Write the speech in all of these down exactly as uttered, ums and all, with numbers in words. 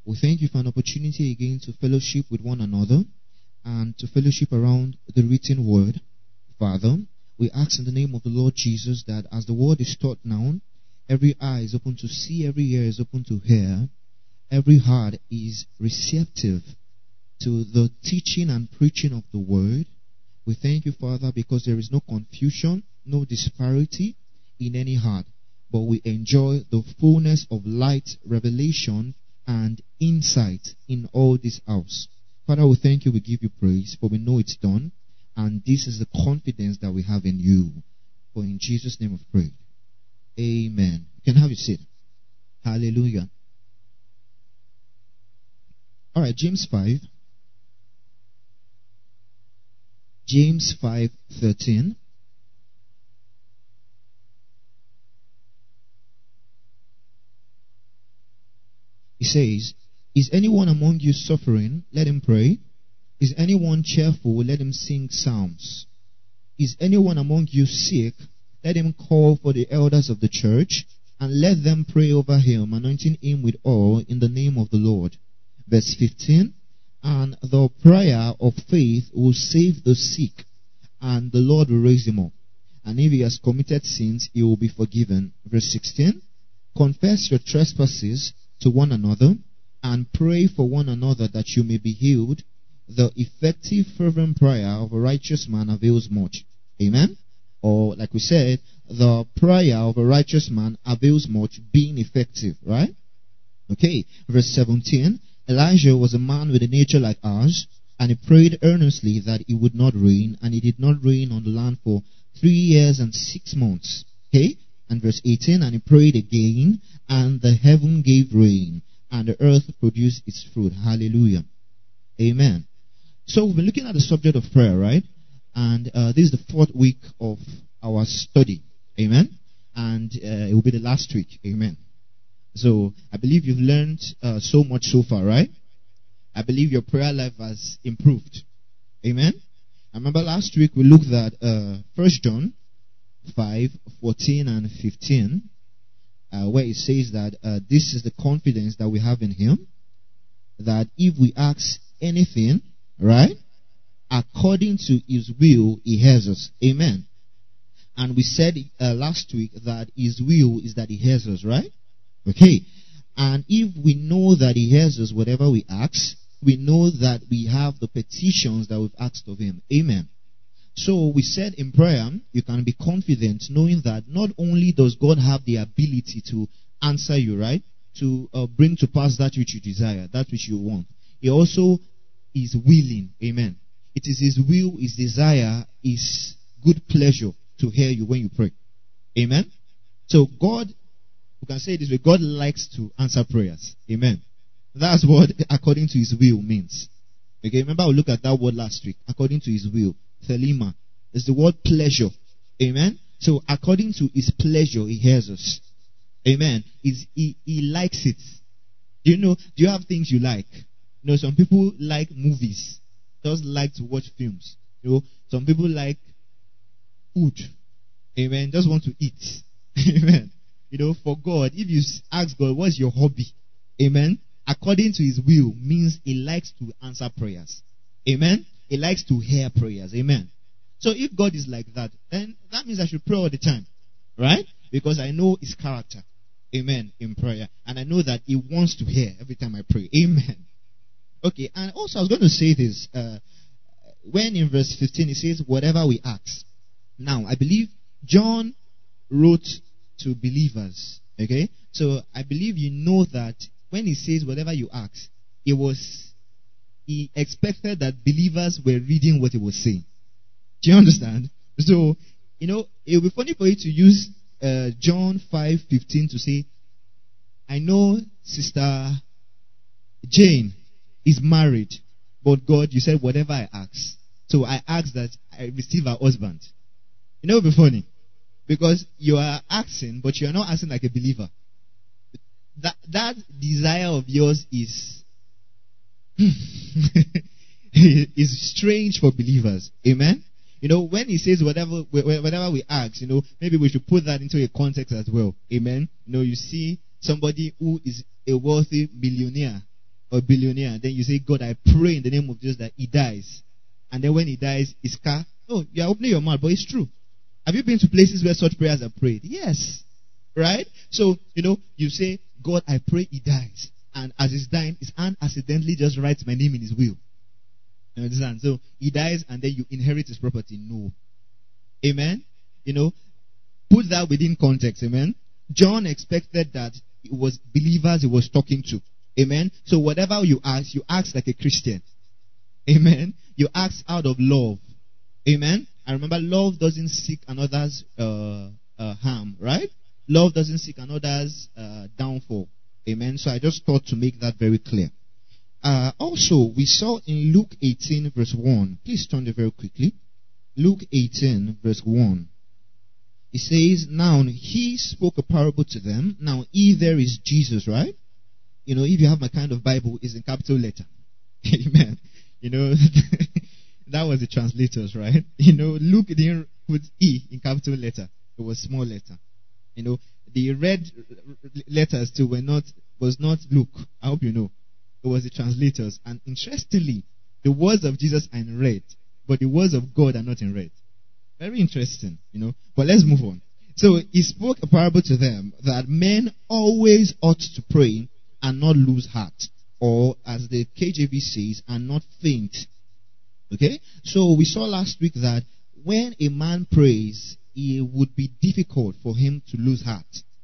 We thank you for an opportunity again to fellowship with one another and to fellowship around the written word. Father, we ask in the name of the Lord Jesus that as the word is taught now, every eye is open to see, every ear is open to hear, every heart is receptive to the teaching and preaching of the word. We thank you, Father, because there is no confusion, no disparity in any heart, but we enjoy the fullness of light, revelation, and insight in all this house. Father, we thank you, we give you praise, for we know it's done, and this is the confidence that we have in you. For in Jesus' name we pray. Amen. You can have your seat. Hallelujah. Alright, James five. James five thirteen. He says, is anyone among you suffering? Let him pray. Is anyone cheerful? Let him sing psalms. Is anyone among you sick? Let him call for the elders of the church, and let them pray over him, anointing him with oil in the name of the Lord. Verse fifteen, and the prayer of faith will save the sick, and the Lord will raise him up. And if he has committed sins, he will be forgiven. Verse sixteen, confess your trespasses to one another, and pray for one another that you may be healed. The effective fervent prayer of a righteous man avails much. Amen? Or, like we said, the prayer of a righteous man avails much, being effective, right? Okay, verse seventeen, Elijah was a man with a nature like ours, and he prayed earnestly that it would not rain, and it did not rain on the land for three years and six months. Okay? And verse eighteen, and he prayed again, and the heaven gave rain, and the earth produced its fruit. Hallelujah. Amen. So we've been looking at the subject of prayer, right? And uh, this is the fourth week of our study. Amen. And uh, it will be the last week. Amen. So I believe you've learned uh, so much so far, right? I believe your prayer life has improved. Amen. I remember last week we looked at uh, First John five, fourteen and fifteen, uh, where it says that uh, this is the confidence that we have in Him, that if we ask anything, right, according to His will, He hears us. Amen. And we said uh, last week that His will is that He hears us, right? Okay. And if we know that He hears us, whatever we ask, we know that we have the petitions that we've asked of Him. Amen. So we said in prayer, you can be confident knowing that not only does God have the ability to answer you, right, to uh, bring to pass that which you desire, that which you want, He also is willing. Amen. It is His will, His desire, His good pleasure to hear you when you pray. Amen. So God, we can say it this way, God likes to answer prayers. Amen. That's what according to His will means. Okay, remember we looked at that word last week. According to His will. Thelema is the word pleasure. Amen. So according to His pleasure, He hears us. Amen. He's, he, he likes it. Do you know, do you have things you like? You know, some people like movies. Just like to watch films. You know, some people like food. Amen. Just want to eat. Amen. You know, for God, if you ask God, what's your hobby? Amen. According to His will means He likes to answer prayers. Amen. He likes to hear prayers. Amen. So if God is like that, then that means I should pray all the time. Right? Because I know His character. Amen. In prayer. And I know that He wants to hear every time I pray. Amen. Okay. And also I was going to say this. Uh, when in verse fifteen it says, whatever we ask. Now, I believe John wrote to believers. Okay. So I believe you know that when he says whatever you ask, it was... He expected that believers were reading what he was saying. Do you understand? So, you know, it would be funny for you to use uh, John five fifteen to say, I know Sister Jane is married, but God, you said whatever I ask. So I ask that I receive a husband. You know, it would be funny. Because you are asking, but you are not asking like a believer. That, that desire of yours is is strange for believers. Amen. You know, when he says whatever whatever we ask, you know, maybe we should put that into a context as well. Amen. You know, you see somebody who is a wealthy millionaire, or billionaire, then you say, God, I pray in the name of Jesus that he dies. And then when he dies, his car, oh, you are opening your mouth, but it's true. Have you been to places where such prayers are prayed? Yes. Right? So, you know, you say, God, I pray he dies. And as he's dying, his hand accidentally just writes my name in his will. You understand? So, he dies and then you inherit his property. No. Amen? You know, put that within context. Amen? John expected that it was believers he was talking to. Amen? So, whatever you ask, you ask like a Christian. Amen? You ask out of love. Amen? And remember, love doesn't seek another's uh, uh, harm, right? Love doesn't seek another's uh, downfall. Amen? So I just thought to make that very clear. Uh, also, we saw in Luke eighteen verse one. Please turn there very quickly. Luke eighteen verse one. It says, now he spoke a parable to them. Now he there is Jesus, right? You know, if you have my kind of Bible, it's in capital letter. Amen. You know, that was the translators, right? You know, Luke didn't put E in capital letter. It was small letter. You know, the red letters too were not, was not Luke. I hope you know. It was the translators. And interestingly, the words of Jesus are in red, but the words of God are not in red. Very interesting, you know. But let's move on. So he spoke a parable to them that men always ought to pray and not lose heart. Or as the K J V says, and not faint. Okay? So we saw last week that when a man prays, it would be difficult for him to lose heart.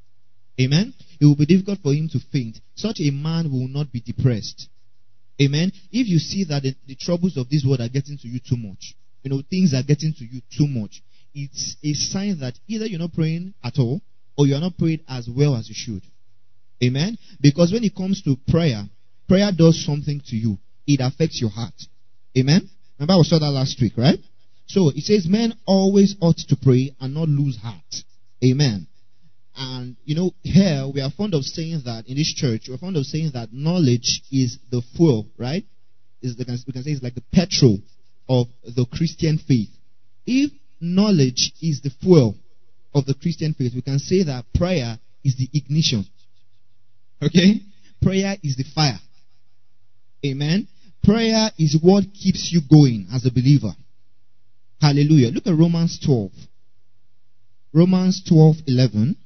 Amen? It will be difficult for him to faint. Such a man will not be depressed. Amen? If you see that the, the troubles of this world are getting to you too much, you know, things are getting to you too much, it's a sign that either you're not praying at all, or you're not praying as well as you should. Amen? Because when it comes to prayer, prayer does something to you. It affects your heart. Amen? Remember we saw that last week, right? So it says men always ought to pray and not lose heart. Amen. And, you know, here we are fond of saying that in this church, we're fond of saying that knowledge is the fuel, right? Is the, we can say it's like the petrol of the Christian faith. If knowledge is the fuel of the Christian faith, we can say that prayer is the ignition. Okay? Prayer is the fire. Amen? Prayer is what keeps you going as a believer. Hallelujah. Look at Romans twelve. Romans twelve eleven.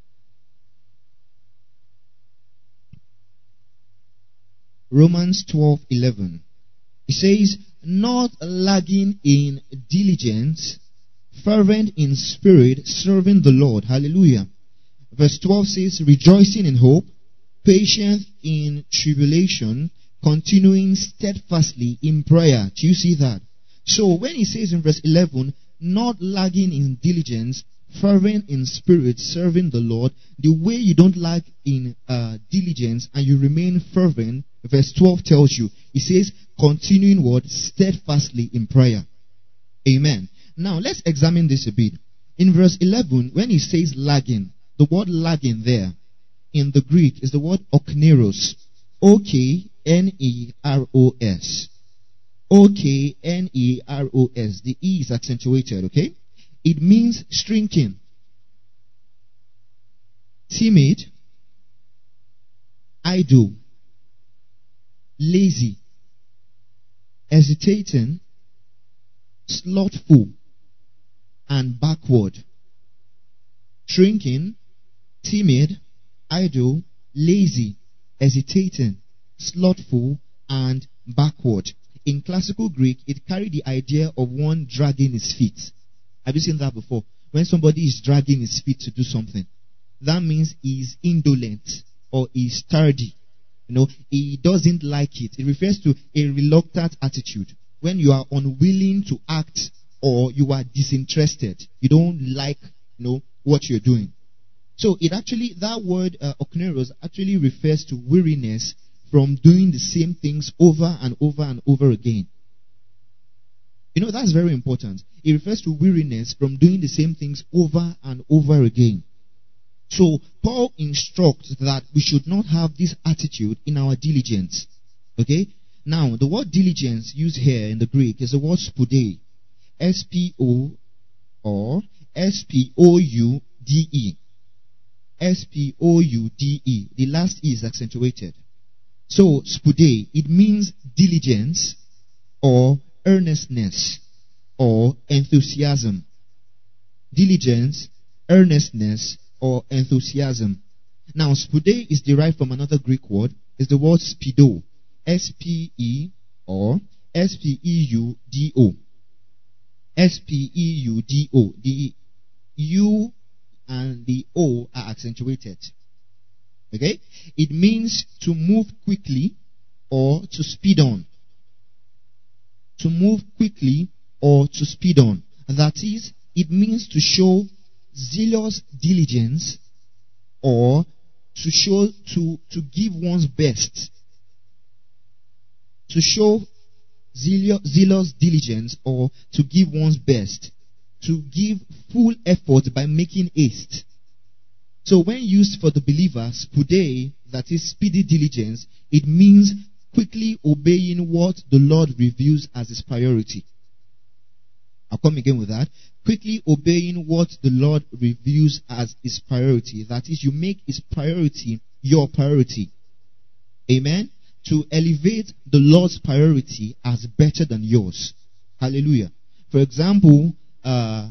Romans twelve eleven. It says, not lagging in diligence, fervent in spirit, serving the Lord. Hallelujah. Verse twelve says, rejoicing in hope, patient in tribulation, continuing steadfastly in prayer. Do you see that? So when he says in verse eleven, not lagging in diligence, fervent in spirit, serving the Lord, the way you don't lag in uh, diligence and you remain fervent, verse twelve tells you, it says, continuing what? Steadfastly in prayer. Amen. Now let's examine this a bit. In verse eleven, when he says lagging, the word lagging there in the Greek is the word okneros. O K N E R O S. O K N E R O S. The E is accentuated, okay? It means shrinking, timid, idle, lazy, hesitating, slothful, and backward. Shrinking, timid, idle, lazy, hesitating, slothful, and backward. In classical Greek, it carried the idea of one dragging his feet. Have you seen that before? When somebody is dragging his feet to do something, that means he's indolent or he's tardy. You know, he doesn't like it. It refers to a reluctant attitude. When you are unwilling to act or you are disinterested, you don't like, you know, what you're doing. So it actually, that word uh, okneros actually refers to weariness from doing the same things over and over and over again. You know, that's very important. It refers to weariness from doing the same things over and over again. So Paul instructs that we should not have this attitude in our diligence. Okay? Now, the word diligence used here in the Greek is the word spoude. S P O or S P O U D E. S P O U D E. The last E is accentuated. So, spude, it means diligence or earnestness or enthusiasm. Diligence, earnestness, or enthusiasm. Now, spude is derived from another Greek word. It's the word speedo. S P E or S P E U D O. S P E U D O. The U and the O are accentuated. Okay? It means to move quickly or to speed on. To move quickly or to speed on. That is, it means to show zealous diligence or to show, to, to give one's best. To show zealous, zealous diligence or to give one's best. To give full effort by making haste. So when used for the believer, spude, that is speedy diligence, it means quickly obeying what the Lord reveals as his priority. I'll come again with that. Quickly obeying what the Lord reveals as his priority. That is, you make his priority your priority. Amen? To elevate the Lord's priority as better than yours. Hallelujah. For example, uh,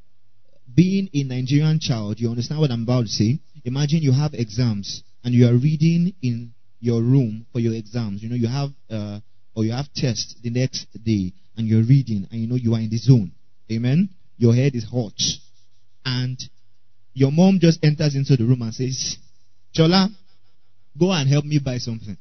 being a Nigerian child, you understand what I'm about to say? Imagine you have exams and you are reading in your room for your exams. You know, you have, uh, or you have tests the next day and you're reading and you know you are in the zone. Amen? Your head is hot. And your mom just enters into the room and says, Chola, go and help me buy something.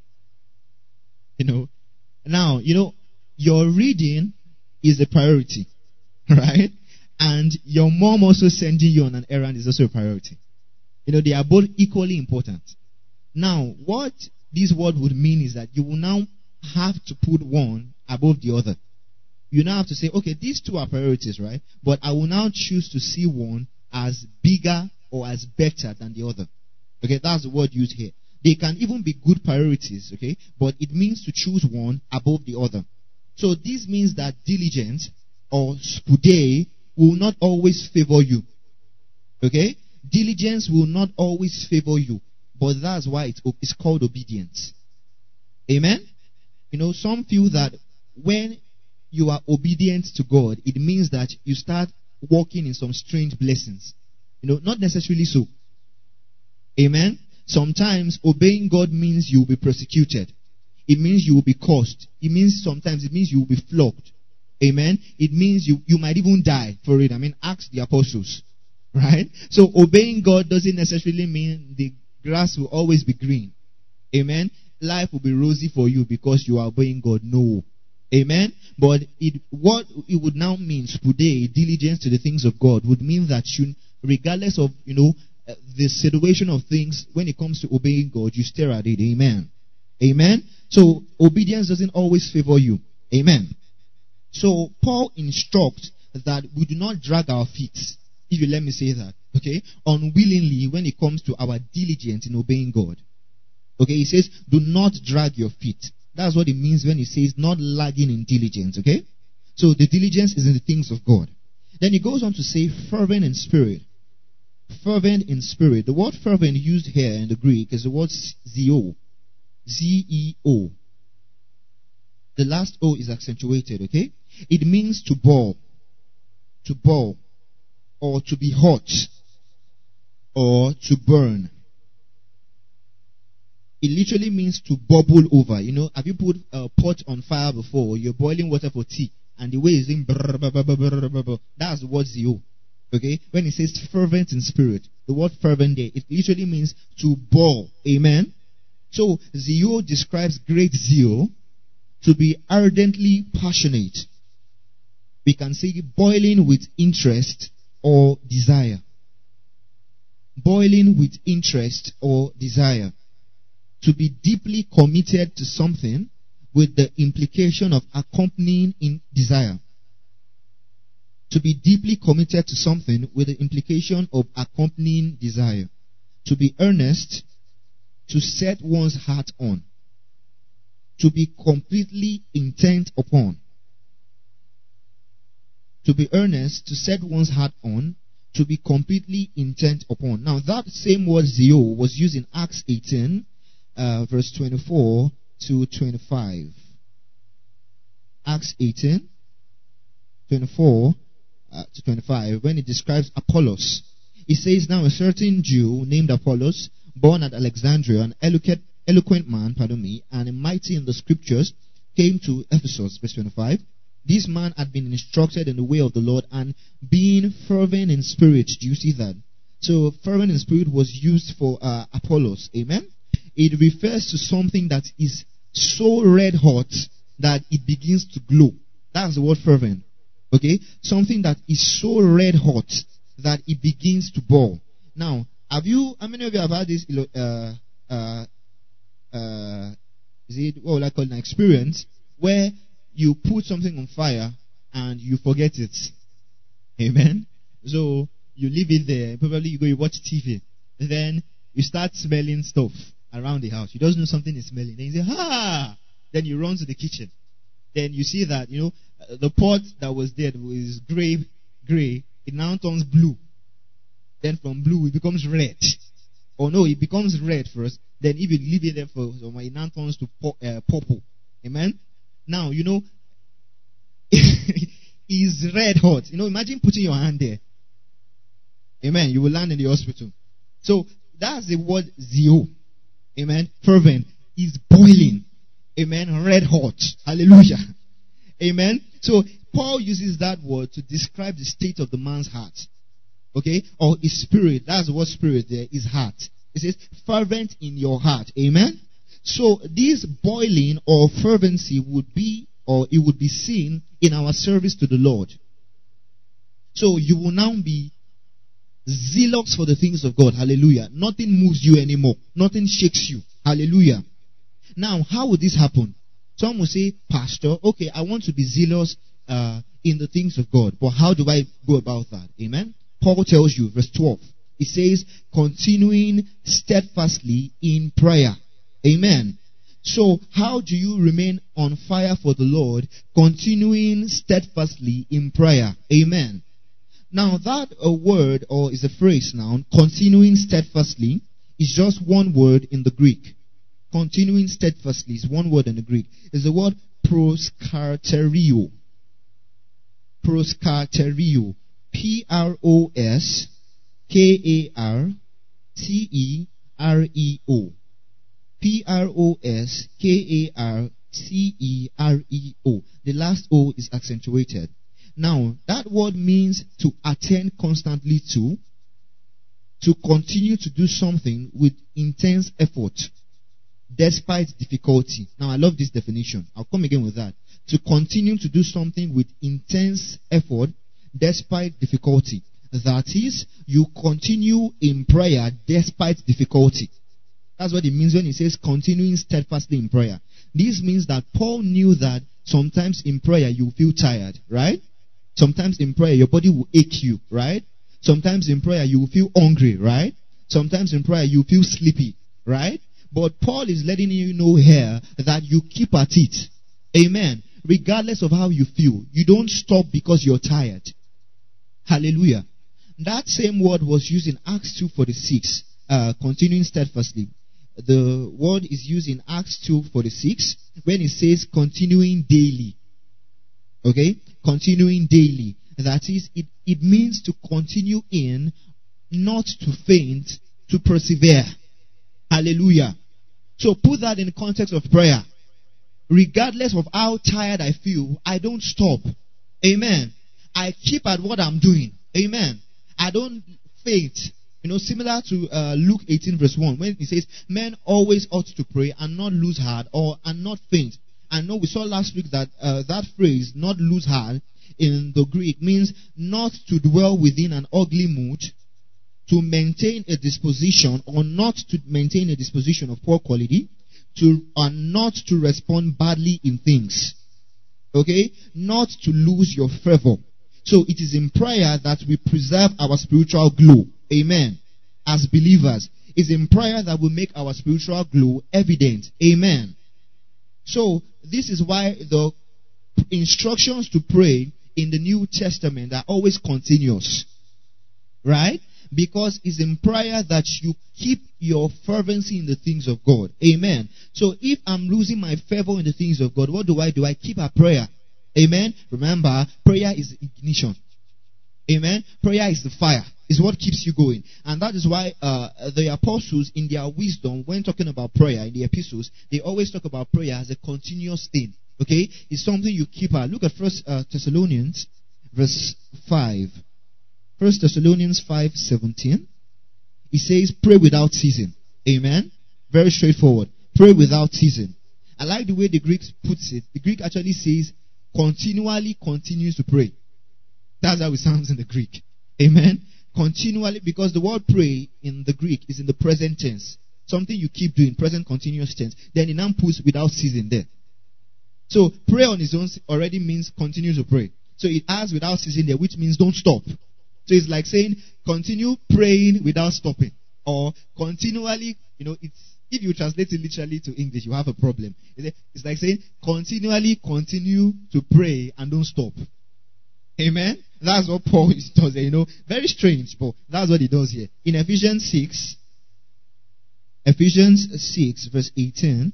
You know, now, you know, your reading is a priority, right? And your mom also sending you on an errand is also a priority. You know, they are both equally important. Now, what this word would mean is that you will now have to put one above the other. You now have to say, okay, these two are priorities, right? But I will now choose to see one as bigger or as better than the other. Okay, that's the word used here. They can even be good priorities, okay? But it means to choose one above the other. So this means that diligence or spude will not always favor you. Okay? Diligence will not always favor you. But that's why it's, it's called obedience. Amen? You know, some feel that when you are obedient to God, it means that you start walking in some strange blessings. You know, not necessarily so. Amen? Sometimes obeying God means you will be persecuted. It means you will be cursed. It means sometimes it means you will be flogged. Amen? It means you, you might even die for it. I mean, ask the apostles. Right? So obeying God doesn't necessarily mean the grass will always be green. Amen? Life will be rosy for you because you are obeying God. No. Amen? But it, what it would now mean, spude, diligence to the things of God, would mean that you, regardless of, you know, uh, the situation of things, when it comes to obeying God, you stare at it. Amen? Amen? So, obedience doesn't always favor you. Amen? So, Paul instructs that we do not drag our feet, if you let me say that, okay, unwillingly when it comes to our diligence in obeying God. Okay, he says, do not drag your feet. That's what it means when he says not lagging in diligence, okay? So the diligence is in the things of God. Then he goes on to say fervent in spirit. Fervent in spirit. The word fervent used here in the Greek is the word zeo. Z E O. The last O is accentuated, okay? It means to boil, to boil, or to be hot, or to burn. It literally means to bubble over. You know, have you put a pot on fire before? You're boiling water for tea, and the way it's in, brr, brr, brr, brr, brr, brr, brr, that's the word zeo. Okay? When it says fervent in spirit, the word fervent there, it literally means to boil. Amen? So, zeo describes great zeal, to be ardently passionate. We can say boiling with interest or desire. Boiling with interest or desire. To be deeply committed to something with the implication of accompanying in desire. To be deeply committed to something with the implication of accompanying desire. To be earnest, to set one's heart on. To be completely intent upon. To be earnest, to set one's heart on, to be completely intent upon. Now that same word zeo was used in Acts eighteen, uh, verse twenty-four to twenty-five. Acts eighteen, twenty-four uh, to twenty-five, when it describes Apollos. It says, now a certain Jew named Apollos, born at Alexandria, an eloquent, eloquent man, pardon me, and a mighty in the scriptures, came to Ephesus, verse twenty-five. This man had been instructed in the way of the Lord and being fervent in spirit. Do you see that? So fervent in spirit was used for uh, Apollos. Amen? It refers to something that is so red hot that it begins to glow. That's the word fervent. Okay? Something that is so red hot that it begins to boil. Now, have you, how many of you have had this, uh, uh, uh, is it, what would I call it, an experience where you put something on fire and you forget it? Amen? So, you leave it there, probably you go, you watch T V, and then you start smelling stuff around the house. You don't know something is smelling. Then you say, ha! Then you run to the kitchen. Then you see that, you know, the pot that was there was gray, gray, it now turns blue. Then from blue, it becomes red. Or no, it becomes red first. Then if you leave it there for some, it now turns to uh, purple. Amen? Now, you know, it's red hot. You know, imagine putting your hand there. Amen. You will land in the hospital. So, that's the word zeo. Amen. Fervent. Is boiling. Amen. Red hot. Hallelujah. Amen. So, Paul uses that word to describe the state of the man's heart. Okay? Or his spirit. That's the word spirit there. His heart. It says, fervent in your heart. Amen. So, this boiling or fervency would be, or it would be seen in our service to the Lord. So, you will now be zealous for the things of God. Hallelujah. Nothing moves you anymore. Nothing shakes you. Hallelujah. Now, how would this happen? Some will say, Pastor, okay, I want to be zealous uh, in the things of God. But how do I go about that? Amen. Paul tells you, verse twelve. It says, continuing steadfastly in prayer. Amen. So, how do you remain on fire for the Lord? Continuing steadfastly in prayer. Amen. Now, that a word, or is a phrase now, continuing steadfastly, is just one word in the Greek. Continuing steadfastly is one word in the Greek. It's the word proskarterio. Proskarterio. P R O S K A R T E R E O. P R O S K A R T E R E O. The last O is accentuated. Now, that word means to attend constantly to, to continue to do something with intense effort, despite difficulty. Now, I love this definition. I'll come again with that. To continue to do something with intense effort, despite difficulty. That is, you continue in prayer despite difficulty. That's what it means when it says continuing steadfastly in prayer. This means that Paul knew that sometimes in prayer you feel tired, right? Sometimes in prayer your body will ache you, right? Sometimes in prayer you will feel hungry, right? Sometimes in prayer you feel sleepy, right? But Paul is letting you know here that you keep at it. Amen. Regardless of how you feel, you don't stop because you're tired. Hallelujah. That same word was used in Acts two forty-six, uh, continuing steadfastly. The word is used in Acts two forty-six when it says continuing daily. Okay? Continuing daily. That is, it, it means to continue in, not to faint, to persevere. Hallelujah. So put that in the context of prayer. Regardless of how tired I feel, I don't stop. Amen. I keep at what I'm doing. Amen. I don't faint. You know, similar to uh, Luke eighteen verse one, when it says, men always ought to pray and not lose heart, or and not faint. I know we saw last week that uh, that phrase, not lose heart, in the Greek means not to dwell within an ugly mood, to maintain a disposition, or not to maintain a disposition of poor quality, to and not to respond badly in things. Okay? Not to lose your fervor. So it is in prayer that we preserve our spiritual glow. Amen. As believers, it's in prayer that we make our spiritual glow evident. Amen. So this is why the instructions to pray in the New Testament are always continuous. Right? Because it's in prayer that you keep your fervency in the things of God. Amen. So if I'm losing my fervor in the things of God, what do I do? I keep a prayer. Amen. Remember, prayer is the ignition. Amen. Prayer is the fire. It's what keeps you going. And that is why uh, the apostles, in their wisdom, when talking about prayer in the epistles, they always talk about prayer as a continuous thing. Okay? It's something you keep at. Look at First uh, Thessalonians, verse five. First Thessalonians five seventeen. It says, pray without ceasing. Amen. Very straightforward. Pray without ceasing. I like the way the Greek puts it. The Greek actually says, continually continues to pray. That's how it sounds in the Greek. Amen. Continually, because the word pray in the Greek is in the present tense. Something you keep doing, present continuous tense. Then it now puts without ceasing there. So pray on its own already means continue to pray. So it adds without ceasing there, which means don't stop. So it's like saying continue praying without stopping. Or continually, you know, it's if you translate it literally to English, you have a problem. It's like saying continually continue to pray and don't stop. Amen. That's what Paul does here, you know. Very strange, but that's what he does here. In Ephesians six, Ephesians six, verse eighteen.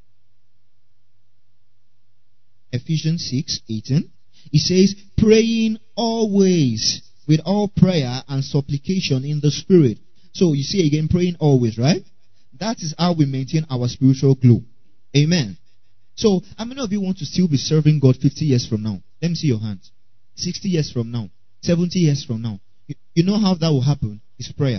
Ephesians six, eighteen. He says, praying always with all prayer and supplication in the Spirit. So you see again, praying always, right? That is how we maintain our spiritual glow. Amen. So, how many of you want to still be serving God fifty years from now? Let me see your hands. sixty years from now, seventy years from now. You, you know how that will happen? It's prayer.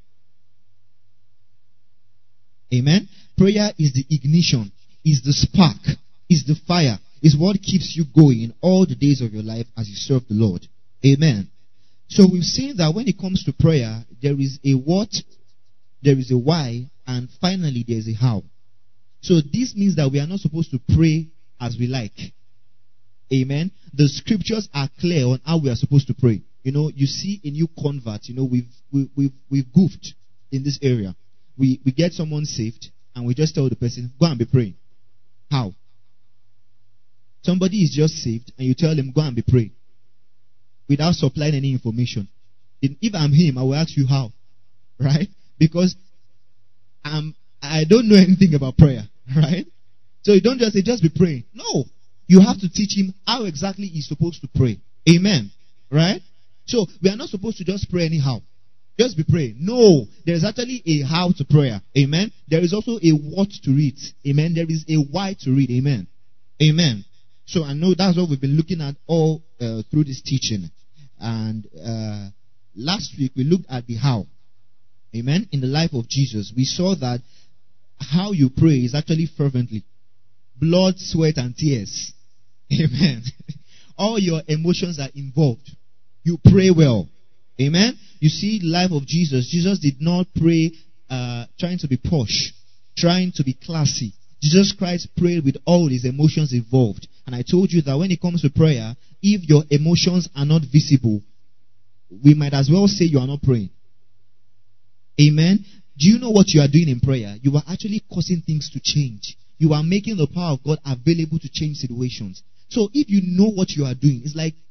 Amen. Prayer is the ignition, is the spark, is the fire, is what keeps you going all the days of your life as you serve the Lord. Amen. So we've seen that when it comes to prayer, there is a what, there is a why, and finally there is a how. So this means that we are not supposed to pray as we like. Amen. The scriptures are clear on how we are supposed to pray. You know, you see a new convert, you know, we've we, we've we've goofed in this area. We we get someone saved and we just tell the person, go and be praying. How? Somebody is just saved and you tell him, go and be praying, without supplying any information. If I'm him, I will ask you how. Right? Because I'm I don't know anything about prayer. Right? So you don't just say, just be praying. No. You have to teach him how exactly he's supposed to pray. Amen. Right? So, we are not supposed to just pray anyhow. Just be praying. No. There is actually a how to prayer. Amen. There is also a what to read. Amen. There is a why to read. Amen. Amen. So, I know that's what we've been looking at all uh, through this teaching. And uh, last week, we looked at the how. Amen. In the life of Jesus, we saw that how you pray is actually fervently. Blood, sweat, and tears. Amen. All your emotions are involved. You pray well. Amen. You see the life of Jesus. Jesus did not pray uh, trying to be posh, trying to be classy. Jesus Christ prayed with all his emotions involved. And I told you that when it comes to prayer, if your emotions are not visible, we might as well say you are not praying. Amen. Do you know what you are doing in prayer? You are actually causing things to change. You are making the power of God available to change situations. So if you know what you are doing, it's like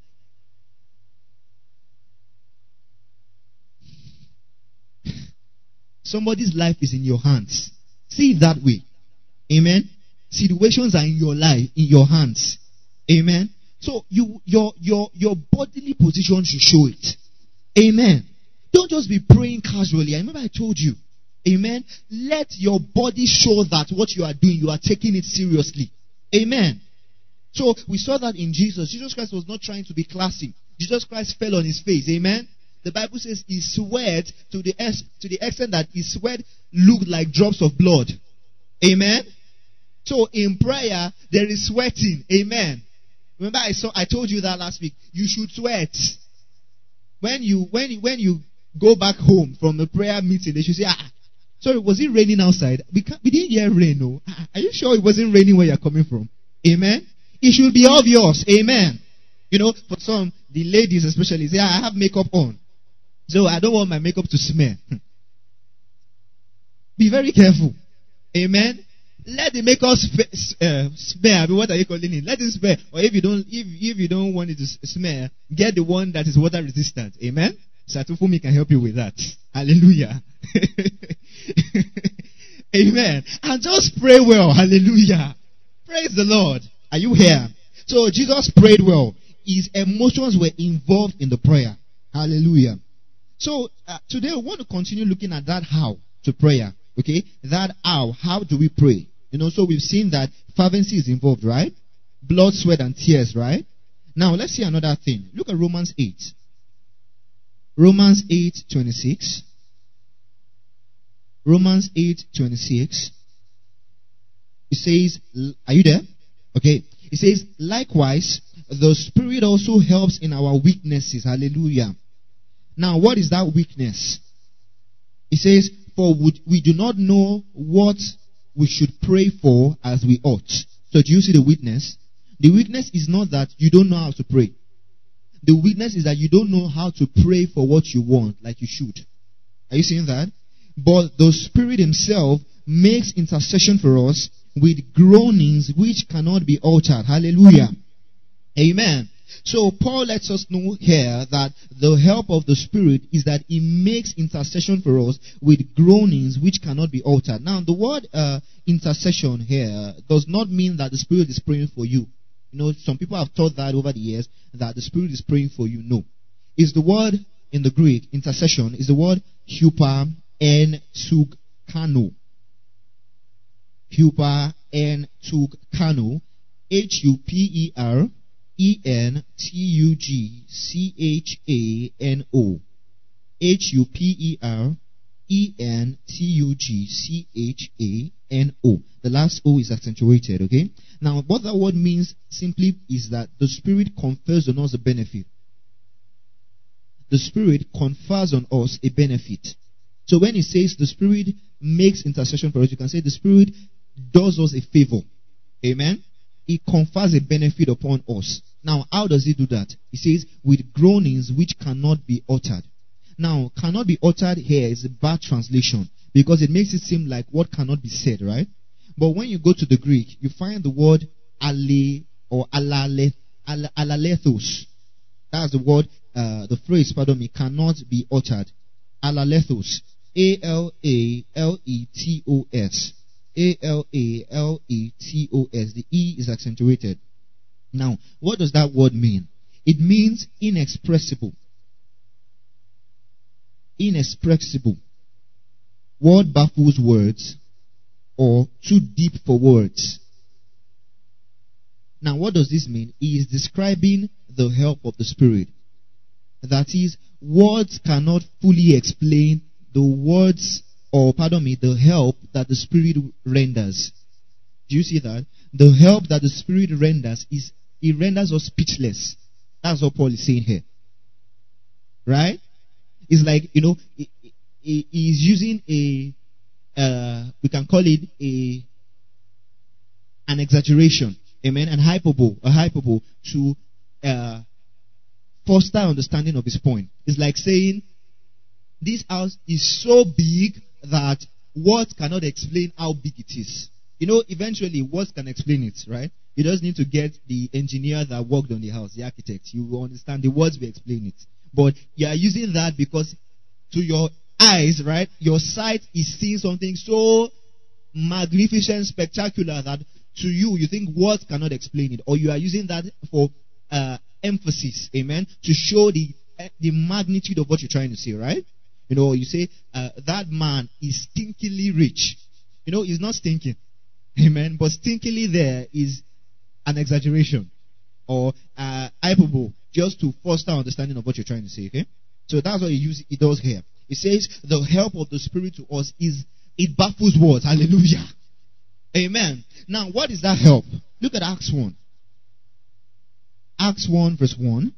somebody's life is in your hands. See it that way. Amen. Situations are in your life, in your hands. Amen. So you your your your bodily position should show it. Amen. Don't just be praying casually. I remember I told you. Amen. Let your body show that what you are doing, you are taking it seriously. Amen. So we saw that in Jesus. Jesus Christ was not trying to be classy. Jesus Christ fell on his face. Amen. The Bible says he sweat to the ex- to the extent that his sweat looked like drops of blood. Amen. So in prayer there is sweating. Amen. Remember I saw I told you that last week. You should sweat. When you when when you go back home from the prayer meeting, they should say, ah, sorry, was it raining outside? We can't, we didn't hear rain, no. Are you sure it wasn't raining where you're coming from? Amen. It should be obvious. Amen. You know, for some, the ladies especially say, I have makeup on, so I don't want my makeup to smear. Be very careful. Amen. Let the makeup sp- uh, smear. I mean, what are you calling it? Let it smear. Or if you don't, if if you don't want it to smear, get the one that is water resistant. Amen. Satufumi can help you with that. Hallelujah. Amen. And just pray well. Hallelujah. Praise the Lord. Are you here? So Jesus prayed well. His emotions were involved in the prayer. Hallelujah. So uh, today we want to continue looking at that how to prayer. Okay? That how. How do we pray? You know, so we've seen that fervency is involved, right? Blood, sweat, and tears, right? Now let's see another thing. Look at Romans eight. Romans eight twenty-six. Romans eight twenty-six. It says, are you there? Okay. It says, likewise, the Spirit also helps in our weaknesses. Hallelujah. Now, what is that weakness? It says, for we do not know what we should pray for as we ought. So do you see the weakness? The weakness is not that you don't know how to pray. The weakness is that you don't know how to pray for what you want like you should. Are you seeing that? But the Spirit Himself makes intercession for us with groanings which cannot be altered. Hallelujah. Amen. So Paul lets us know here that the help of the Spirit is that He makes intercession for us with groanings which cannot be altered. Now the word uh, intercession here does not mean that the Spirit is praying for you. You know, some people have taught that over the years, that the Spirit is praying for you. No. It's the word in the Greek, intercession, is the word hupa en tugkano. Hupa en tugkano. H U P E R E N T U G C H A N O. H U P E R E N T U G C H A N O. The last O is accentuated, okay? Now, what that word means simply is that the Spirit confers on us a benefit. The Spirit confers on us a benefit. So when it says the Spirit makes intercession for us, you can say the Spirit does us a favor. Amen? It confers a benefit upon us. Now, how does it do that? It says, with groanings which cannot be uttered. Now, cannot be uttered here is a bad translation because it makes it seem like what cannot be said, right? But when you go to the Greek, you find the word ale or alale, alalethos. That's the word, uh, the phrase, pardon me, cannot be uttered. Alalethos. A L A L E T O S. A L A L E T O S. The E is accentuated. Now, what does that word mean? It means inexpressible. Inexpressible. Word baffles words or too deep for words. Now, what does this mean? He is describing the help of the Spirit. That is, words cannot fully explain the words, or pardon me, the help that the Spirit renders. Do you see that? The help that the Spirit renders is, it renders us speechless. That's what Paul is saying here. Right? It's like, you know, he, he, he is using a, uh, we can call it a, an exaggeration. Amen. An hyperbole, a hyperbole to uh, foster understanding of his point. It's like saying, this house is so big that words cannot explain how big it is. You know, eventually words can explain it, right? You just need to get the engineer that worked on the house, the architect. You will understand the words will explain it. But you are using that because to your eyes, right, your sight is seeing something so magnificent, spectacular that to you, you think words cannot explain it. Or you are using that for uh, emphasis, amen, to show the the magnitude of what you're trying to say, right? You know, you say, uh, that man is stinkily rich. You know, he's not stinking. Amen. But stinkily there is an exaggeration or uh, hyperbole just to foster understanding of what you're trying to say, okay? So that's what he, use, he does here. He says, the help of the Spirit to us is, it baffles words. Hallelujah. Amen. Now, what is that help? Look at Acts one. Acts one verse one.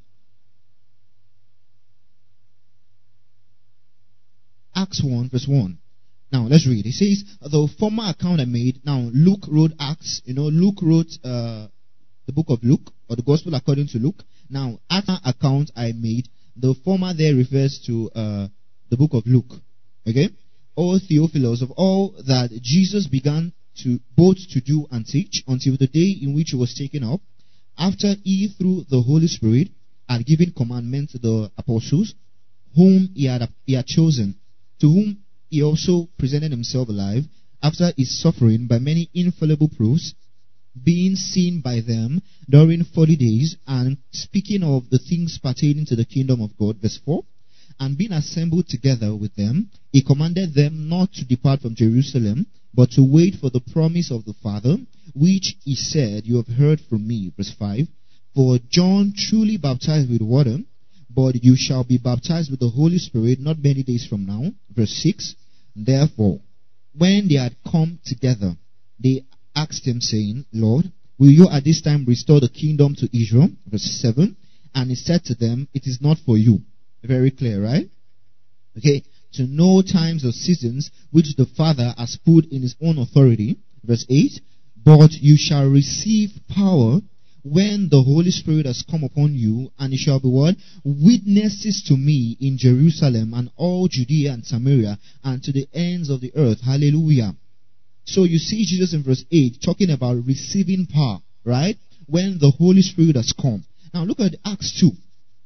Acts one verse one. Now, let's read. It says, the former account I made. Now, Luke wrote Acts. You know, Luke wrote uh, the book of Luke, or the Gospel according to Luke. Now, Acts account I made. The former there refers to uh, the book of Luke. Okay? O Theophilus, of all that Jesus began to both to do and teach until the day in which he was taken up, after he, through the Holy Spirit, had given commandment to the apostles whom he had, he had chosen, to whom he also presented himself alive after his suffering by many infallible proofs, being seen by them during forty days, and speaking of the things pertaining to the kingdom of God. Verse four. And being assembled together with them, he commanded them not to depart from Jerusalem, but to wait for the promise of the Father, which he said, you have heard from me. Verse five. For John truly baptized with water, but you shall be baptized with the Holy Spirit not many days from now. Verse six. Therefore, when they had come together, they asked him, saying, Lord, will you at this time restore the kingdom to Israel? Verse seven. And he said to them, it is not for you. Very clear, right? Okay. To know times or seasons which the Father has put in his own authority. Verse eight. But you shall receive power when the Holy Spirit has come upon you, and you shall be what? Witnesses to me in Jerusalem and all Judea and Samaria and to the ends of the earth. Hallelujah. So you see Jesus in verse eight talking about receiving power, right? When the Holy Spirit has come. Now look at Acts two.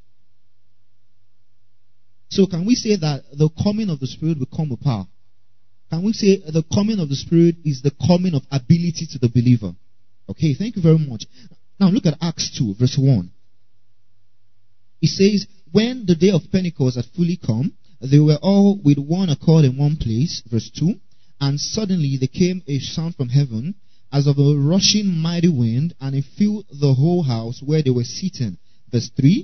So can we say that the coming of the Spirit will come with power? Can we say the coming of the Spirit is the coming of ability to the believer? Okay, thank you very much. Now look at Acts two, verse one. It says, when the day of Pentecost had fully come, they were all with one accord in one place. Verse two. And suddenly there came a sound from heaven, as of a rushing mighty wind, and it filled the whole house where they were sitting. Verse three.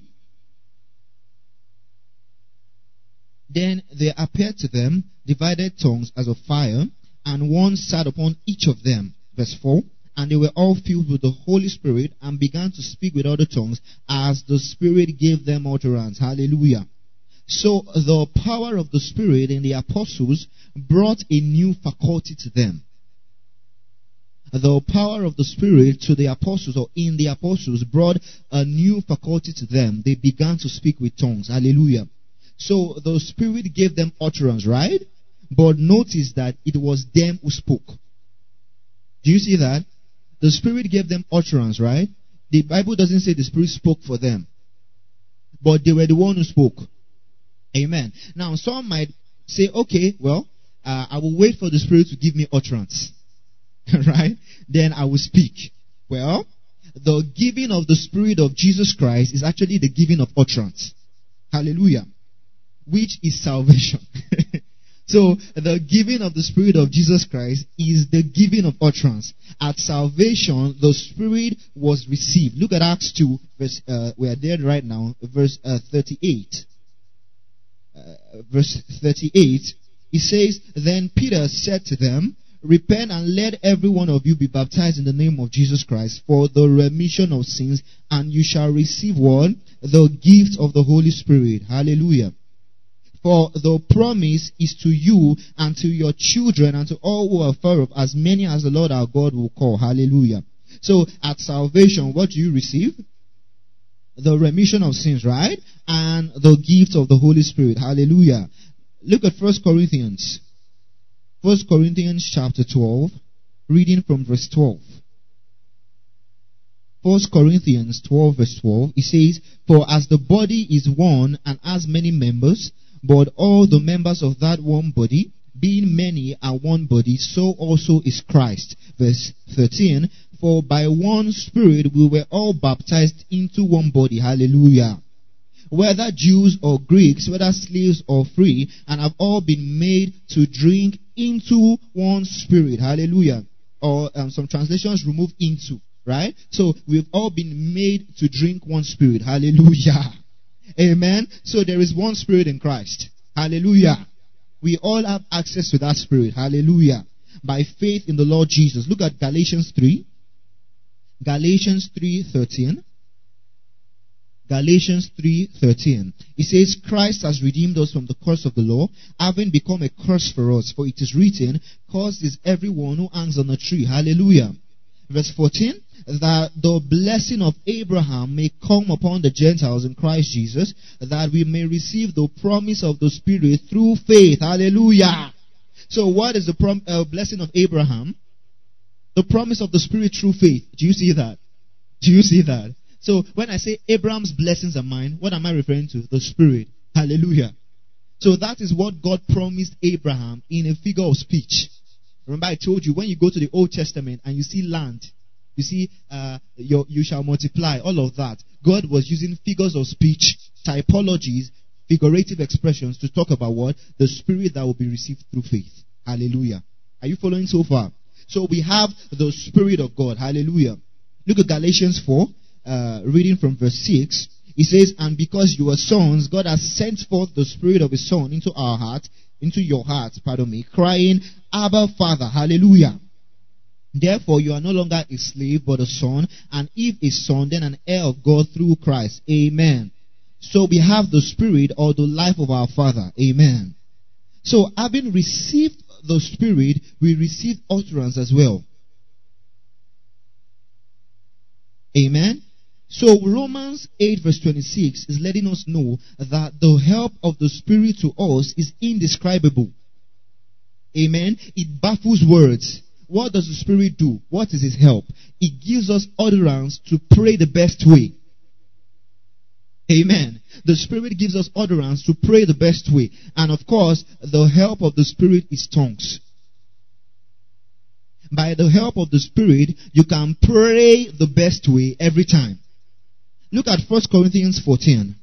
Then there appeared to them divided tongues as of fire, and one sat upon each of them. Verse four. And they were all filled with the Holy Spirit, and began to speak with other tongues as the Spirit gave them utterance. Hallelujah. So the power of the Spirit in the apostles brought a new faculty to them. The power of the Spirit to the apostles, or in the apostles, brought a new faculty to them. They began to speak with tongues. Hallelujah. So the Spirit gave them utterance, right? But notice that it was them who spoke. Do you see that? The Spirit gave them utterance, right? The Bible doesn't say the Spirit spoke for them, but they were the one who spoke. Amen. Now, some might say, okay, well, uh, I will wait for the Spirit to give me utterance. Right? Then I will speak. Well, the giving of the Spirit of Jesus Christ is actually the giving of utterance. Hallelujah. Which is salvation. So, the giving of the Spirit of Jesus Christ is the giving of utterance. At salvation, the Spirit was received. Look at Acts two, verse, uh, we are there right now, verse uh, thirty-eight. Uh, verse thirty-eight, it says, Then Peter said to them, Repent and let every one of you be baptized in the name of Jesus Christ for the remission of sins, and you shall receive what? The gift of the Holy Spirit. Hallelujah. For the promise is to you and to your children and to all who are far off, as many as the Lord our God will call. Hallelujah. So at salvation, what do you receive? The remission of sins, right? And the gift of the Holy Spirit. Hallelujah. Look at First Corinthians. First Corinthians chapter twelve, reading from verse twelve. First Corinthians twelve, verse twelve, it says, For as the body is one and has many members, but all the members of that one body, being many are one body, so also is Christ. Verse thirteen, For by one Spirit we were all baptized into one body. Hallelujah. Whether Jews or Greeks, whether slaves or free, and have all been made to drink into one Spirit. Hallelujah. Or um, some translations remove into, right? So we've all been made to drink one Spirit. Hallelujah. Amen. So there is one Spirit in Christ. Hallelujah. We all have access to that Spirit. Hallelujah. By faith in the Lord Jesus. Look at Galatians three. Galatians three thirteen. Galatians three thirteen. It says, Christ has redeemed us from the curse of the law, having become a curse for us. For it is written, Cursed is everyone who hangs on a tree. Hallelujah. Verse fourteen. That the blessing of Abraham may come upon the Gentiles in Christ Jesus, that we may receive the promise of the Spirit through faith. Hallelujah. So what is the prom- uh, blessing of Abraham? The promise of the Spirit through faith. Do you see that? Do you see that? So when I say Abraham's blessings are mine, what am I referring to? The Spirit. Hallelujah. So that is what God promised Abraham in a figure of speech. Remember I told you, when you go to the Old Testament and you see land, you see uh, your, you shall multiply, all of that. God was using figures of speech, typologies, figurative expressions to talk about what? The Spirit that will be received through faith. Hallelujah. Are you following so far? So we have the Spirit of God. Hallelujah. Look at Galatians four, uh, reading from verse six. It says, and because you are sons, God has sent forth the Spirit of His Son into our heart, into your hearts, pardon me, crying, Abba, Father. Hallelujah. Therefore, you are no longer a slave, but a son, and if a son, then an heir of God through Christ. Amen. So we have the Spirit or the life of our Father. Amen. So having received the Spirit, we receive utterance as well. Amen. So Romans eight verse twenty-six is letting us know that the help of the Spirit to us is indescribable. Amen. It baffles words. What does the Spirit do? What is His help? It gives us utterance to pray the best way. Amen. The Spirit gives us utterance to pray the best way. And of course, the help of the Spirit is tongues. By the help of the Spirit, you can pray the best way every time. Look at First Corinthians fourteen.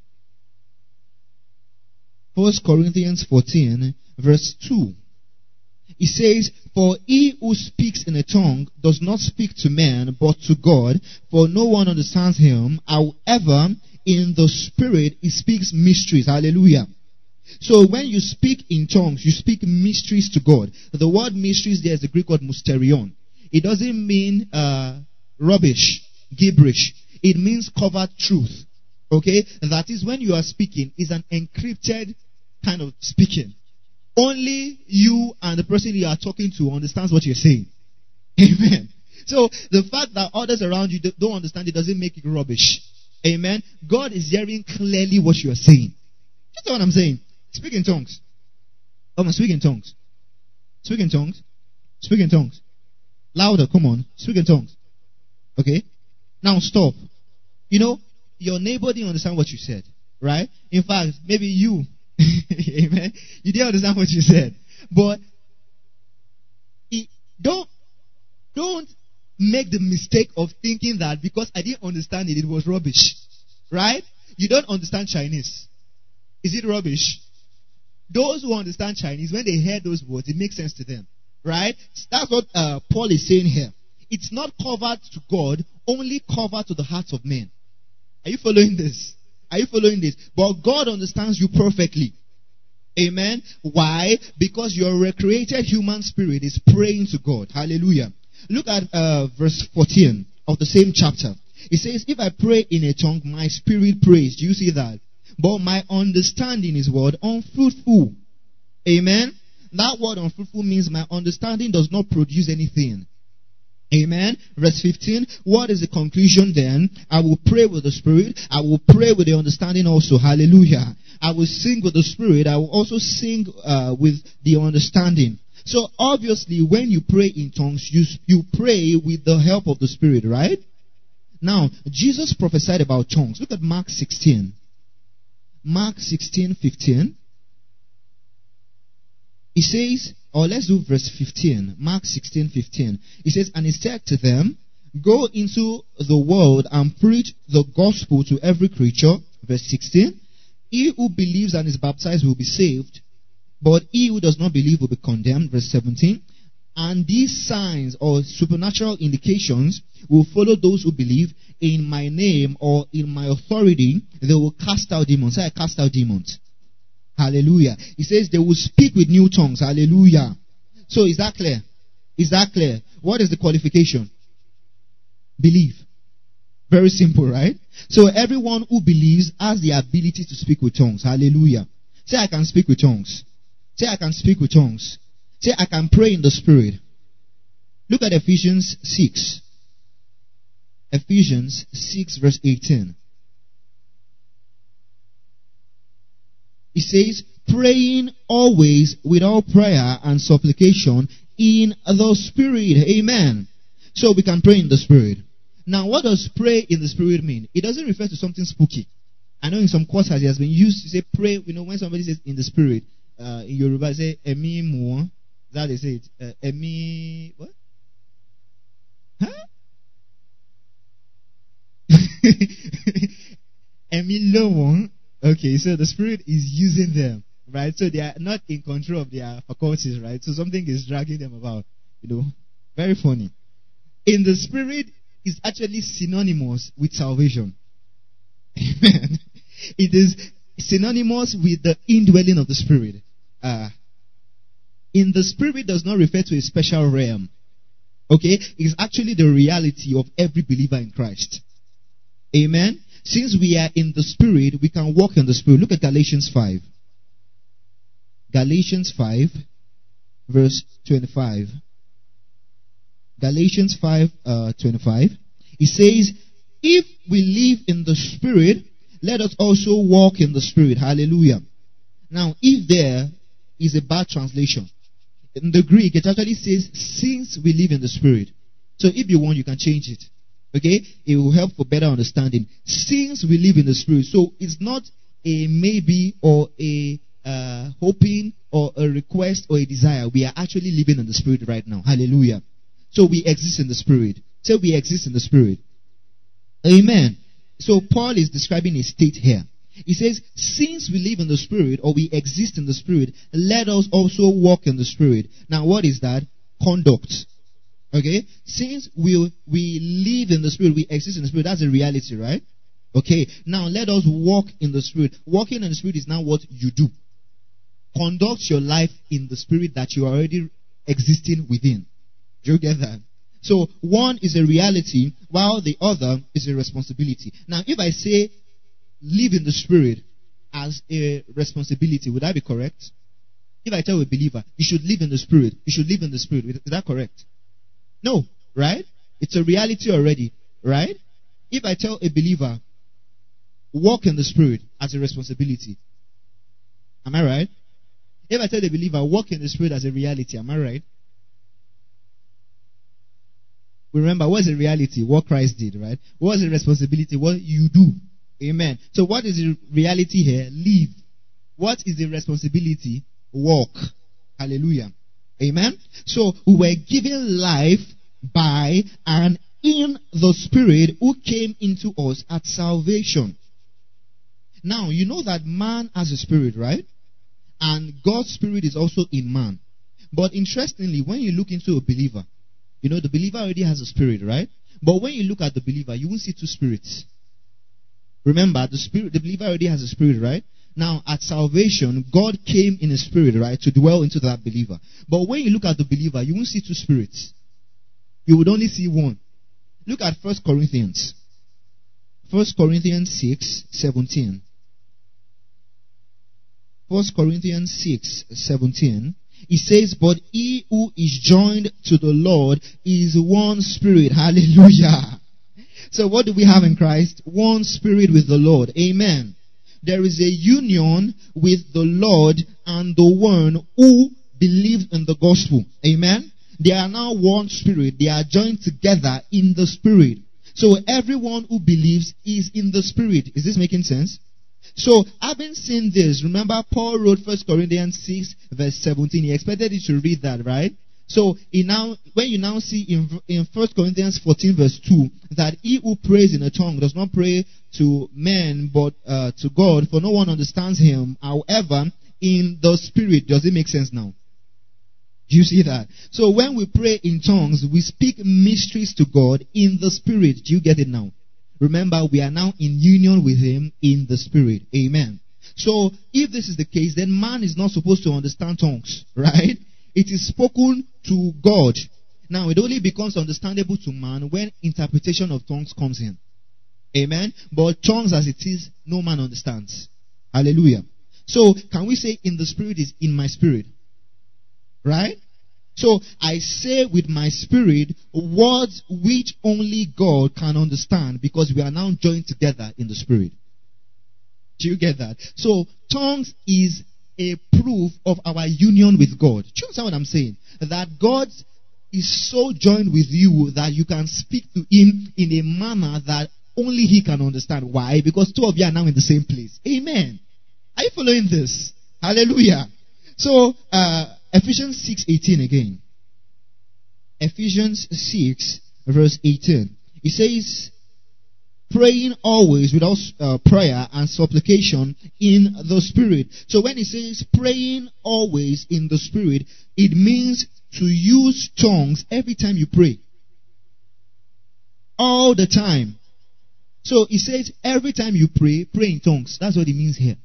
First Corinthians fourteen, verse two. It says, for he who speaks in a tongue does not speak to men, but to God, for no one understands him. However, in the Spirit, he speaks mysteries. Hallelujah. So when you speak in tongues, you speak mysteries to God. The word mysteries there is the Greek word mysterion. It doesn't mean uh, rubbish, gibberish. It means covered truth. Okay? That is, when you are speaking, is an encrypted kind of speaking. Only you and the person you are talking to understands what you're saying. Amen. So the fact that others around you don't understand it doesn't make it rubbish. Amen. God is hearing clearly what you are saying. You know what I'm saying? Speak in tongues. Come on, speak in tongues. Speak in tongues. Speak in tongues. Louder, come on. Speak in tongues. Okay? Now stop. You know, your neighbor didn't understand what you said. Right? In fact, maybe you. Amen. You didn't understand what you said. But it, don't, don't make the mistake of thinking that because I didn't understand it, it was rubbish. Right? You don't understand Chinese. Is it rubbish? Those who understand Chinese, when they hear those words, it makes sense to them. Right? That's what uh, Paul is saying here. It's not covered to God, only covered to the hearts of men. Are you following this? Are you following this? But God understands you perfectly. Amen. Why? Because your recreated human spirit is praying to God. Hallelujah. Look at uh, verse fourteen of the same chapter. It says, if I pray in a tongue, my spirit prays. Do you see that? But my understanding is what? Unfruitful. Amen. That word unfruitful means my understanding does not produce anything. Amen. Verse fifteen. What is the conclusion then? I will pray with the Spirit. I will pray with the understanding also. Hallelujah. I will sing with the Spirit. I will also sing uh, with the understanding. So obviously, when you pray in tongues, you, you pray with the help of the Spirit, right? Now, Jesus prophesied about tongues. Look at Mark sixteen. Mark sixteen fifteen. He says, or let's do verse fifteen. Mark sixteen fifteen. He says, and he said to them, go into the world and preach the gospel to every creature. Verse sixteen. He who believes and is baptized will be saved, but he who does not believe will be condemned. Verse seventeen. And these signs or supernatural indications will follow those who believe. In my name or in my authority, they will cast out demons. Say, I cast out demons. Hallelujah. He says they will speak with new tongues. Hallelujah. So is that clear? Is that clear? What is the qualification? Believe. Very simple, right? So everyone who believes has the ability to speak with tongues. Hallelujah. Say, I can speak with tongues. Say, I can speak with tongues. Say, I can pray in the Spirit. Look at Ephesians six. Ephesians six verse eighteen. It says, praying always with all prayer and supplication in the Spirit. Amen. So we can pray in the Spirit. Now, what does pray in the Spirit mean? It doesn't refer to something spooky. I know in some quarters it has been used to say pray. You know, when somebody says in the spirit, uh, in Yoruba, say emi mo. That they say it. Uh, emi what? Huh? emi lo. Okay, so the spirit is using them, right? So they are not in control of their faculties, right? So something is dragging them about. You know, very funny. In the spirit is actually synonymous with salvation. Amen. It is synonymous with the indwelling of the spirit. Uh, in the spirit does not refer to a special realm. Okay? It's actually the reality of every believer in Christ. Amen. Since we are in the spirit, we can walk in the spirit. Look at Galatians five. Galatians five, verse twenty-five. Galatians five, uh, twenty-five. It says, if we live in the spirit, let us also walk in the spirit. Hallelujah. Now, if there is a bad translation, in the Greek, it actually says, since we live in the spirit. So if you want, you can change it. Okay? It will help for better understanding. Since we live in the spirit. So it's not a maybe or a uh, hoping or a request or a desire. We are actually living in the spirit right now. Hallelujah. So we exist in the spirit. So we exist in the spirit. Amen. So Paul is describing a state here. He says, since we live in the spirit or we exist in the spirit, let us also walk in the spirit. Now what is that? Conduct. Okay? Since we we live in the spirit, we exist in the spirit, that's a reality, right? Okay. Now let us walk in the spirit. Walking in the spirit is now what you do. Conduct your life in the spirit that you are already existing within. Do you get that? So one is a reality while the other is a responsibility. Now if I say live in the spirit as a responsibility, would that be correct? If I tell a believer, you should live in the spirit, you should live in the spirit, is that correct? No, right? It's a reality already, right? If I tell a believer, walk in the spirit as a responsibility, am I right? If I tell the believer, walk in the spirit as a reality, am I right? Remember, what's the reality? What Christ did, right? What's the responsibility? What you do. Amen. So what is the reality here? Live. What is the responsibility? Walk. Hallelujah. Amen. So we were given life by and in the Spirit who came into us at salvation. Now, you know that man has a spirit, right? And God's spirit is also in man. But interestingly, when you look into a believer, you know, the believer already has a spirit, right? But when you look at the believer, you won't see two spirits. Remember, the spirit, the believer already has a spirit, right? Now, at salvation, God came in a spirit, right, to dwell into that believer. But when you look at the believer, you won't see two spirits. You would only see one. Look at First Corinthians. First Corinthians six, seventeen. First Corinthians six, seventeen. It says, but he who is joined to the Lord is one spirit. Hallelujah. So what do we have in Christ? One spirit with the Lord. Amen. There is a union with the Lord and the one who believed in the gospel. Amen. They are now one spirit. They are joined together in the spirit. So everyone who believes is in the spirit. Is this making sense? So, having seen this, remember Paul wrote First Corinthians six, verse seventeen. He expected you to read that, right? So, he now, when you now see in, in First Corinthians fourteen, verse two, that he who prays in a tongue does not pray to men, but uh, to God, for no one understands him. However, in the spirit, does it make sense now? Do you see that? So, when we pray in tongues, we speak mysteries to God in the spirit. Do you get it now? Remember, we are now in union with him in the spirit. Amen. So, if this is the case, then man is not supposed to understand tongues, right? It is spoken to God. Now, it only becomes understandable to man when interpretation of tongues comes in. Amen. But tongues as it is, no man understands. Hallelujah. So, can we say in the spirit is in my spirit? Right? So, I say with my spirit words which only God can understand because we are now joined together in the spirit. Do you get that? So, tongues is a proof of our union with God. Do you understand what I'm saying? That God is so joined with you that you can speak to him in a manner that only he can understand. Why? Because two of you are now in the same place. Amen. Are you following this? Hallelujah. So, uh, Ephesians six eighteen again. Ephesians six verse eighteen. It says, praying always without uh, prayer and supplication in the Spirit. So when it says praying always in the Spirit, it means to use tongues every time you pray. All the time. So it says every time you pray, pray in tongues. That's what it means here.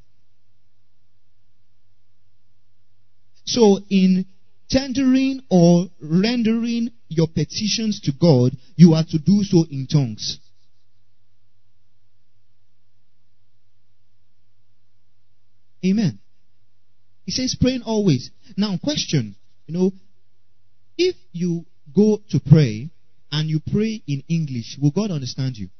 So in tendering or rendering your petitions to God, you are to do so in tongues. Amen. He says praying always. Now question, you know, if you go to pray and you pray in English, will God understand you?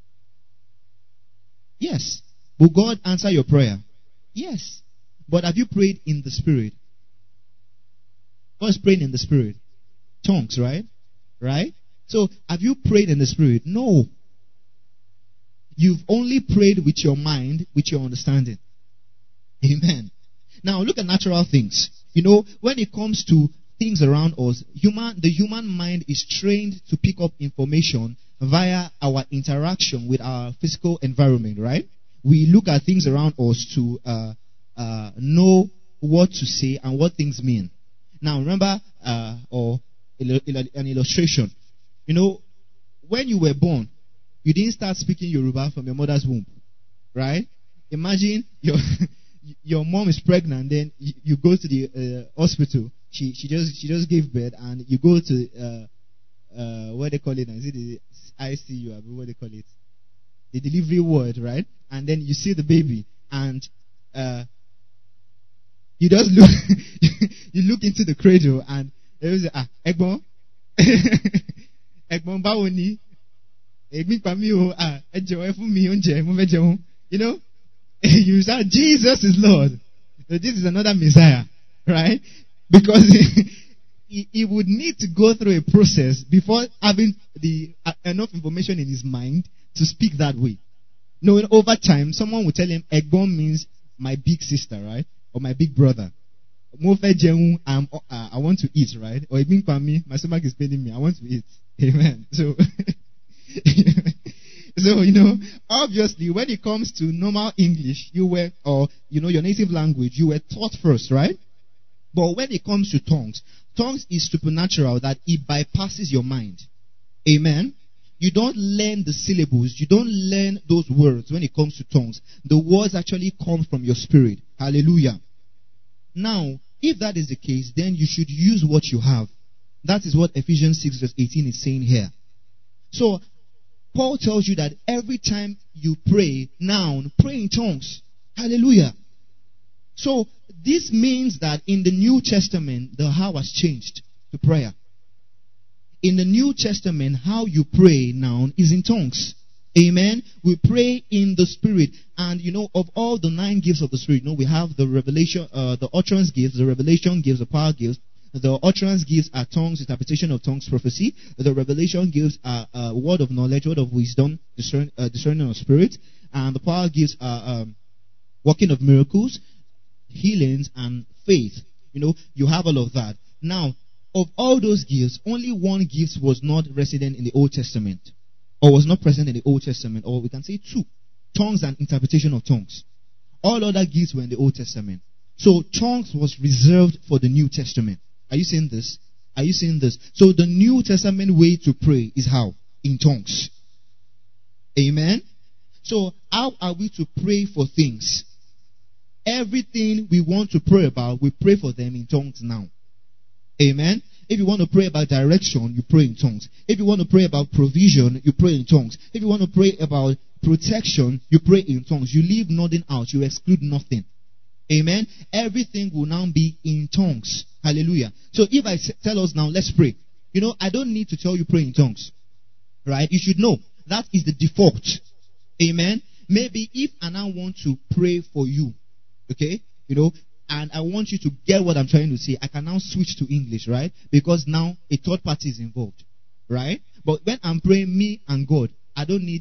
Yes. Will God answer your prayer? Yes. But have you prayed in the Spirit? What's praying in the Spirit? Tongues, right? Right? So, have you prayed in the Spirit? No. You've only prayed with your mind, with your understanding. Amen. Now, look at natural things. You know, when it comes to things around us, human, the human mind is trained to pick up information via our interaction with our physical environment, right? We look at things around us to uh, uh, know what to say and what things mean. Now, remember, uh, or an illustration. You know, when you were born, you didn't start speaking Yoruba from your mother's womb, right? Imagine your your mom is pregnant, then you, you go to the uh, hospital. She she just she just gave birth, and you go to uh, uh, what they call it now? Is it the I C U? What they call it? The delivery ward, right? And then you see the baby, and uh, you just look you look into the cradle, and there is ah Egbon Egbon báwo ni Egbin pa mi o ah ẹ jọ̀wọ́ ẹ fún mi oúnjẹ mo fẹ́ jẹun, you know. You shout, Jesus is Lord. So this is another Messiah, right? Because he, he would need to go through a process before having the uh, enough information in his mind to speak that way. Knowing over time, someone will tell him, Egbon means my big sister, right? Or my big brother. Mo fe jeun, I'm, uh, I want to eat, right? Or Egbin pa mi, my stomach is paining me, I want to eat. Amen. So... So, you know, obviously, when it comes to normal English, you were, or, you know, your native language, you were taught first, right? But when it comes to tongues, tongues is supernatural, that it bypasses your mind. Amen? You don't learn the syllables, you don't learn those words when it comes to tongues. The words actually come from your spirit. Hallelujah. Now, if that is the case, then you should use what you have. That is what Ephesians six verse eighteen is saying here. So, Paul tells you that every time you pray, now, pray in tongues. Hallelujah. So, this means that in the New Testament, the how has changed to prayer. In the New Testament, how you pray now is in tongues. Amen. We pray in the Spirit. And, you know, of all the nine gifts of the Spirit, you know, we have the revelation, uh, the utterance gifts, the revelation gifts, the power gifts. The utterance gives are tongues, interpretation of tongues, prophecy. The revelation gives are uh, word of knowledge, word of wisdom, discern, uh, discerning of spirit. And the power gives are um, working of miracles, healings, and faith. You know, you have all of that. Now, of all those gifts, only one gift was not resident in the Old Testament, or was not present in the Old Testament, or we can say two: tongues and interpretation of tongues. All other gifts were in the Old Testament. So tongues was reserved for the New Testament. Are you seeing this? Are you seeing this? So the New Testament way to pray is how? In tongues. Amen? So how are we to pray for things? Everything we want to pray about, we pray for them in tongues now. Amen? If you want to pray about direction, you pray in tongues. If you want to pray about provision, you pray in tongues. If you want to pray about protection, you pray in tongues. You leave nothing out. You exclude nothing. Amen. Everything will now be in tongues. Hallelujah. So if I tell us now, let's pray. You know, I don't need to tell you pray in tongues. Right? You should know that is the default. Amen. Maybe if I now want to pray for you, okay, you know, and I want you to get what I'm trying to say, I can now switch to English, right? Because now a third party is involved. Right? But when I'm praying me and God, I don't need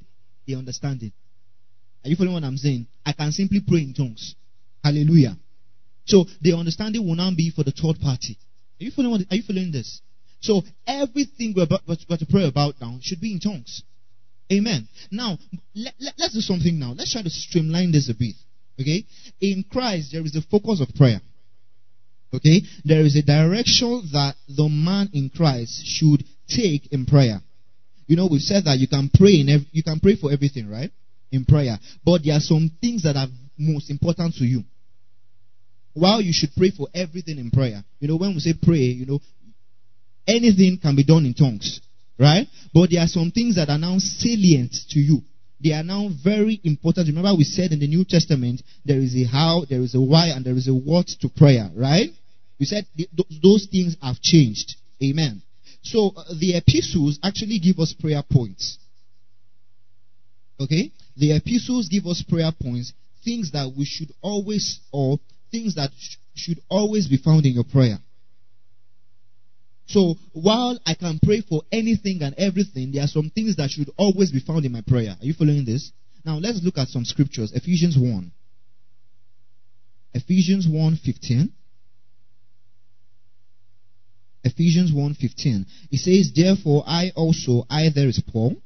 they understand it. Are you following what I'm saying? I can simply pray in tongues. Hallelujah. So the understanding will now be for the third party. Are you following what, are you following this? So everything we're about we're to pray about now should be in tongues. Amen. Now, let, let, let's do something now. Let's try to streamline this a bit. Okay? In Christ, there is a focus of prayer. Okay? There is a direction that the man in Christ should take in prayer. You know, we've said that you can pray in ev- you can pray for everything, right? In prayer. But there are some things that are most important to you. While you should pray for everything in prayer. You know, when we say pray, you know, anything can be done in tongues. Right? But there are some things that are now salient to you. They are now very important. Remember we said in the New Testament, there is a how, there is a why, and there is a what to prayer. Right? We said th- those things have changed. Amen. So uh, the epistles actually give us prayer points. Okay? The epistles give us prayer points, things that we should always, or things that sh- should always be found in your prayer. So, while I can pray for anything and everything, there are some things that should always be found in my prayer. Are you following this? Now, let's look at some scriptures. Ephesians one. Ephesians one fifteen. Ephesians one fifteen. It says, therefore, I also, I there is Paul,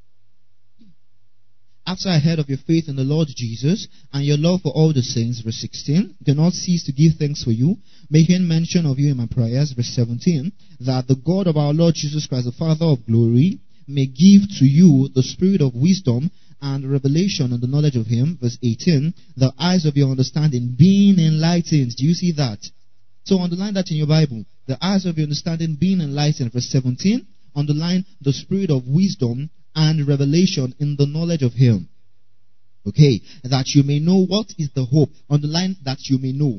after I heard of your faith in the Lord Jesus and your love for all the saints, verse sixteen, do not cease to give thanks for you, making mention of you in my prayers, verse seventeen, that the God of our Lord Jesus Christ, the Father of glory, may give to you the spirit of wisdom and revelation and the knowledge of him, verse eighteen, the eyes of your understanding being enlightened. Do you see that? So underline that in your Bible. The eyes of your understanding being enlightened, verse seventeen, underline the spirit of wisdom and revelation in the knowledge of him. Okay, that you may know what is the hope. Underline that you may know.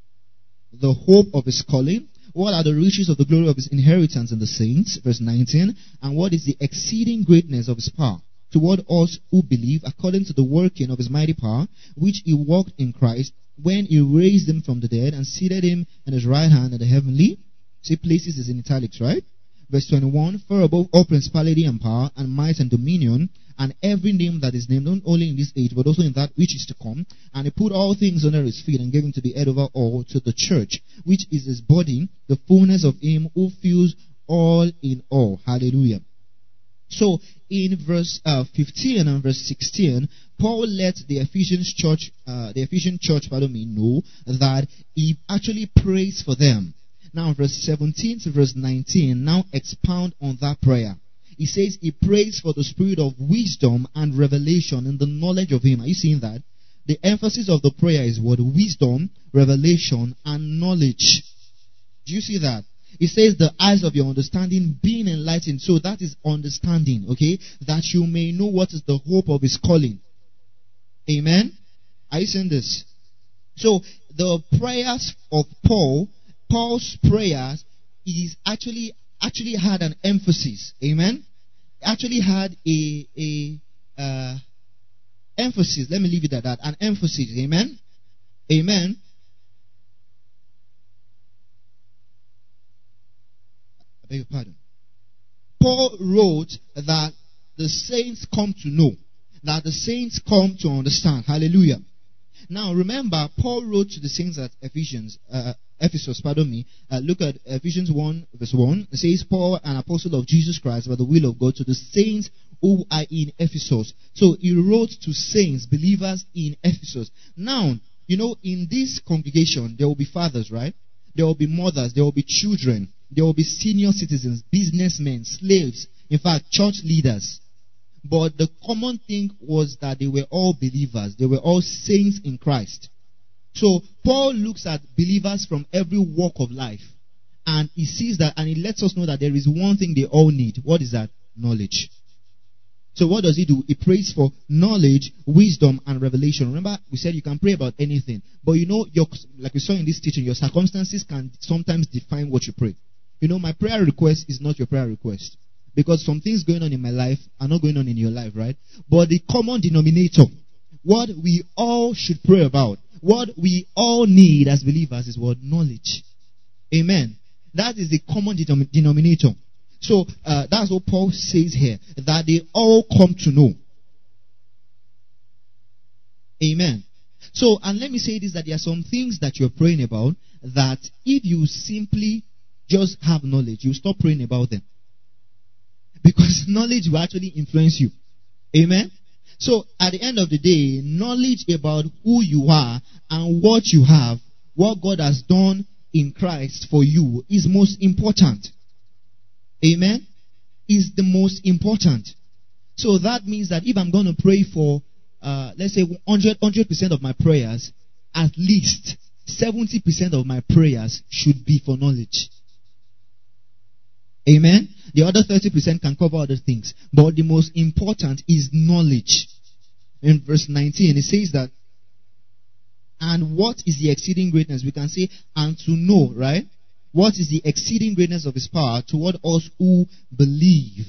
The hope of his calling. What are the riches of the glory of his inheritance in the saints? Verse nineteen. And what is the exceeding greatness of his power toward us who believe, according to the working of his mighty power, which he worked in Christ, when he raised him from the dead and seated him in his right hand in the heavenly. See, places is in italics, right? Verse twenty-one, for above all principality and power and might and dominion and every name that is named, not only in this age but also in that which is to come, and he put all things under his feet and gave him to be head over all, to the church, which is his body, the fullness of him who fills all in all. Hallelujah. So in verse uh, fifteen and verse sixteen, Paul let the Ephesians church, uh, the Ephesian church, pardon me, know that he actually prays for them. Now, verse seventeen to verse nineteen, now expound on that prayer. He says he prays for the spirit of wisdom and revelation in the knowledge of him. Are you seeing that? The emphasis of the prayer is what? Wisdom, revelation, and knowledge. Do you see that? It says the eyes of your understanding being enlightened. So that is understanding, okay? That you may know what is the hope of his calling. Amen? Are you seeing this? So the prayers of Paul, Paul's prayers is actually actually had an emphasis. Amen? Actually had a a uh, emphasis. Let me leave it at that. An emphasis. Amen? Amen? I beg your pardon. Paul wrote that the saints come to know. That the saints come to understand. Hallelujah. Now remember, Paul wrote to the saints at Ephesians, uh, Ephesus, pardon me. Uh, look at Ephesians one verse one. It says, Paul, an apostle of Jesus Christ by the will of God, to the saints who are in Ephesus. So he wrote to saints, believers in Ephesus. Now, you know, in this congregation, there will be fathers, right? There will be mothers, there will be children, there will be senior citizens, businessmen, slaves, in fact, church leaders. But the common thing was that they were all believers. They were all saints in Christ. So Paul looks at believers from every walk of life. And he sees that, and he lets us know that there is one thing they all need. What is that? Knowledge. So what does he do? He prays for knowledge, wisdom, and revelation. Remember, we said you can pray about anything. But you know, your, like we saw in this teaching, your circumstances can sometimes define what you pray. You know, my prayer request is not your prayer request. Because some things going on in my life are not going on in your life, right? But the common denominator, what we all should pray about, what we all need as believers is what? Knowledge. Amen. That is the common denom- denominator. So uh, that's what Paul says here, that they all come to know. Amen. So, and let me say this, that there are some things that you're praying about that if you simply just have knowledge, you stop praying about them. Because knowledge will actually influence you. Amen. So, at the end of the day, knowledge about who you are and what you have, what God has done in Christ for you, is most important. Amen. Is the most important. So that means that if I'm going to pray for, uh, let's say one hundred percent of my prayers, at least seventy percent of my prayers should be for knowledge. Amen. The other thirty percent can cover other things. But the most important is knowledge. In verse nineteen, it says that, and what is the exceeding greatness? We can say, and to know, right? What is the exceeding greatness of his power toward us who believe?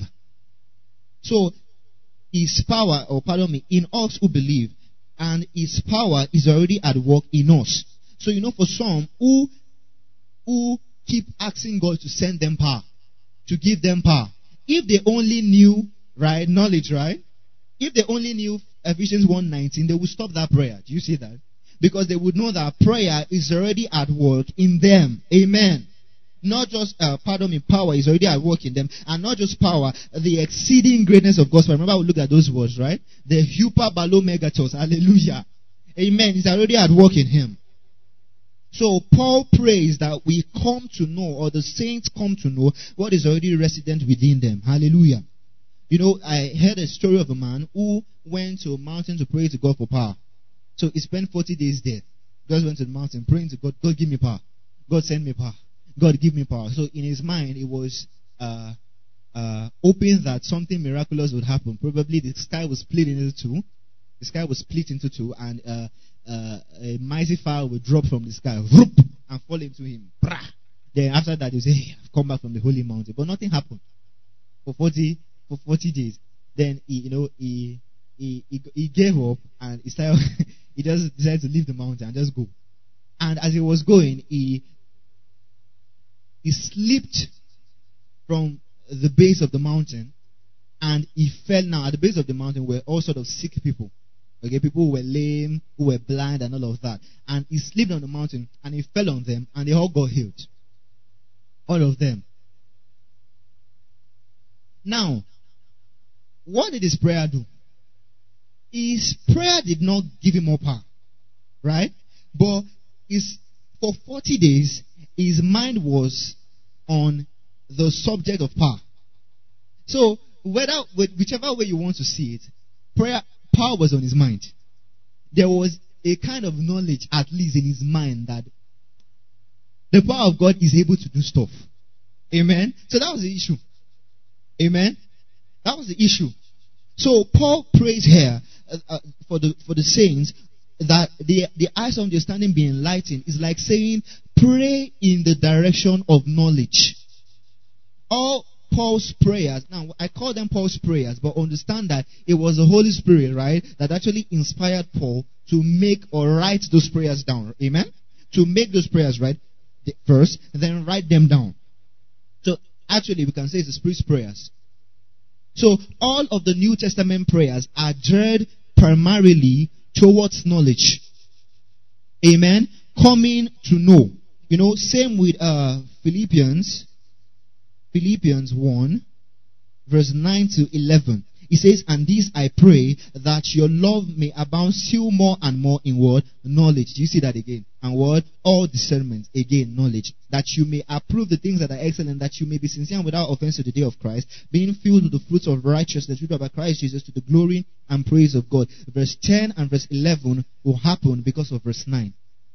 So, his power, or pardon me, in us who believe, and his power is already at work in us. So, you know, for some who, who keep asking God to send them power, to give them power. If they only knew, right, knowledge, right? If they only knew Ephesians one nineteen, they would stop that prayer. Do you see that? Because they would know that prayer is already at work in them. Amen. Not just, uh, pardon me, power is already at work in them. And not just power, the exceeding greatness of gospel. Remember we looked at those words, right? The hyper balomegatos. Hallelujah. Amen. It's already at work in him. So Paul prays that we come to know, or the saints come to know, what is already resident within them. Hallelujah. You know, I heard a story of a man who went to a mountain to pray to God for power. So he spent forty days there. God went to the mountain praying to God, God give me power. God send me power. God give me power. So in his mind, it was uh, uh, hoping that something miraculous would happen. Probably the sky was split into two. The sky was split into two, and uh, uh, a mighty fire would drop from the sky, whoop, and fall into him. Brah. Then after that, he would say, hey, I've come back from the holy mountain. But nothing happened for forty for forty days. Then he, you know, he he he, he gave up, and he started. He just decided to leave the mountain and just go. And as he was going, he he slipped from the base of the mountain, and he fell. Now at the base of the mountain were all sort of sick people. Okay, people who were lame, who were blind, and all of that. And he slipped on the mountain, and he fell on them, and they all got healed. All of them. Now, what did his prayer do? His prayer did not give him more power, right? But his, for forty days, his mind was on the subject of power. So, whether whichever way you want to see it, prayer power was on his mind. There was a kind of knowledge, at least in his mind, that the power of God is able to do stuff. Amen. So that was the issue. Amen. That was the issue. So Paul prays here uh, uh, for the for the saints that the the eyes of understanding be enlightened. Is like saying, pray in the direction of knowledge. All Paul's prayers, now I call them Paul's prayers, but understand that it was the Holy Spirit, right, that actually inspired Paul to make or write those prayers down. Amen? To make those prayers right first, and then write them down. So actually we can say it's the Spirit's prayers. So all of the New Testament prayers are geared primarily towards knowledge. Amen? Coming to know. You know, same with uh, Philippians. Philippians one, verse nine to eleven. It says, and this I pray, that your love may abound still more and more in what? Knowledge. Do you see that again? And what? All discernment. Again, knowledge. That you may approve the things that are excellent, that you may be sincere and without offense to the day of Christ, being filled with the fruits of righteousness, which are by Christ Jesus, to the glory and praise of God. Verse ten and verse eleven will happen because of verse nine.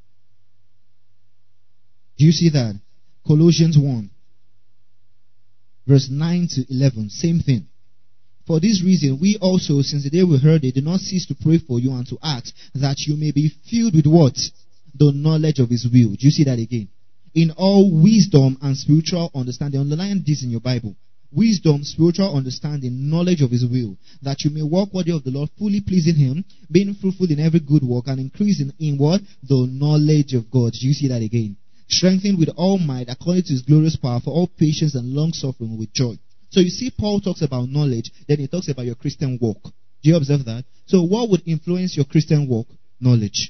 Do you see that? Colossians one. Verse nine to eleven, same thing. For this reason, we also, since the day we heard it, do not cease to pray for you and to ask that you may be filled with what? The knowledge of His will. Do you see that again? In all wisdom and spiritual understanding. Underline this in your Bible. Wisdom, spiritual understanding, knowledge of His will. That you may walk worthy of the Lord, fully pleasing Him, being fruitful in every good work, and increasing in what? The knowledge of God. Do you see that again? Strengthened with all might according to His glorious power for all patience and long suffering with joy. So you see, Paul talks about knowledge, then he talks about your Christian walk. Do you observe that? So what would influence your Christian walk? knowledge.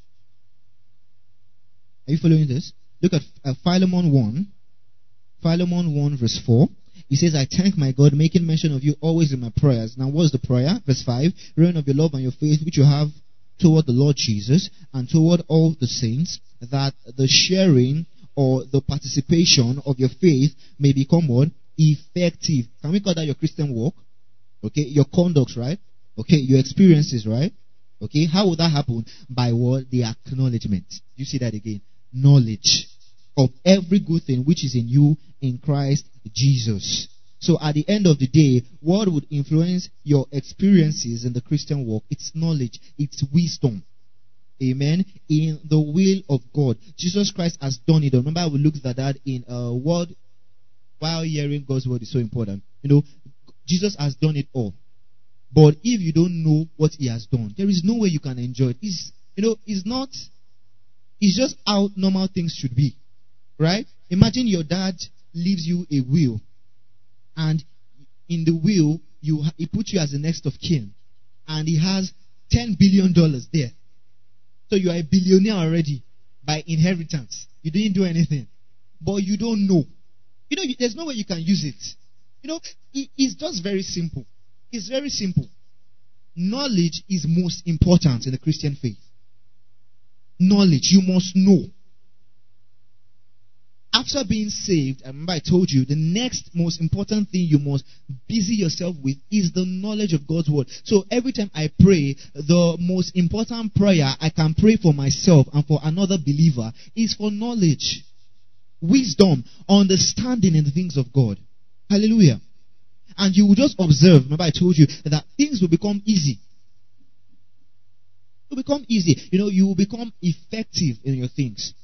Are you following this? Look at uh, Philemon one. Philemon one verse four. He says, I thank my God, making mention of you always in my prayers. Now what's the prayer? Verse five. Reign of your love and your faith which you have toward the Lord Jesus and toward all the saints, that the sharing or the participation of your faith may become what? Effective. Can we call that your Christian walk? Okay, your conduct, right? Okay, your experiences, right? Okay, how would that happen? By what? The acknowledgement. You see that again? Knowledge of every good thing which is in you in Christ Jesus. So at the end of the day, what would influence your experiences in the Christian walk? It's knowledge. It's wisdom. Amen. In the will of God. Jesus Christ has done it. Remember we looked at that in a word. While hearing God's word is so important. You know, Jesus has done it all. But if you don't know what he has done, there is no way you can enjoy it. It's, you know, it's not, it's just how normal things should be. Right? Imagine your dad leaves you a will. And in the will, you he puts you as the next of kin. And he has ten billion dollars there. So you are a billionaire already by inheritance. You didn't do anything. But you don't know. You know, there's no way you can use it. You know, it, it's just very simple. It's very simple. Knowledge is most important in the Christian faith. Knowledge, you must know. After being saved, I remember I told you, the next most important thing you must busy yourself with is the knowledge of God's word. So every time I pray, the most important prayer I can pray for myself and for another believer is for knowledge, wisdom, understanding in the things of God. Hallelujah. And you will just observe, remember I told you that things will become easy. It will become easy. You know, you will become effective in your things.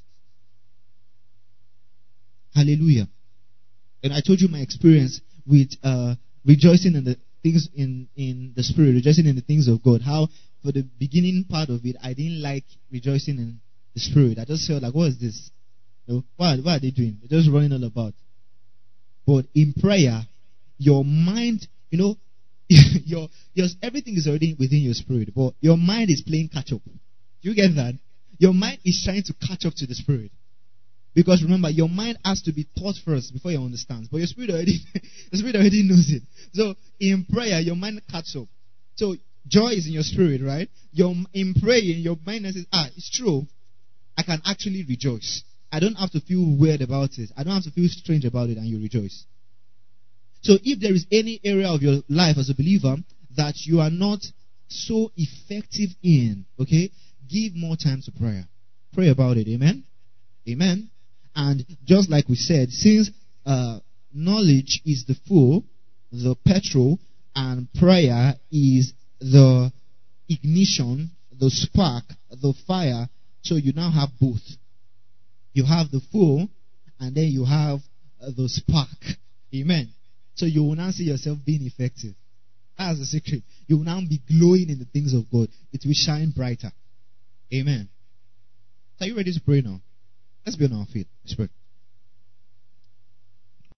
Hallelujah. And I told you my experience with uh, rejoicing in the things in, in the Spirit, rejoicing in the things of God. How for the beginning part of it, I didn't like rejoicing in the Spirit. I just felt like, what is this? You know, what, what are they doing? They're just running all about. But in prayer, your mind, you know, your, your everything is already within your spirit, but your mind is playing catch up. Do you get that? Your mind is trying to catch up to the Spirit. Because remember, your mind has to be taught first before you understand. But your spirit already, the spirit already knows it. So in prayer, your mind catches up. So joy is in your spirit, right? Your in praying, your mind says, ah, it's true. I can actually rejoice. I don't have to feel weird about it. I don't have to feel strange about it, and you rejoice. So if there is any area of your life as a believer that you are not so effective in, okay, give more time to prayer. Pray about it. Amen. Amen. And just like we said, since uh, knowledge is the fuel, the petrol, and prayer is the ignition, the spark, the fire, so you now have both. You have the fuel, and then you have uh, the spark. Amen. So you will now see yourself being effective. That's the secret. You will now be glowing in the things of God. It will shine brighter. Amen. So are you ready to pray now? Let's be on our feet. Let's pray.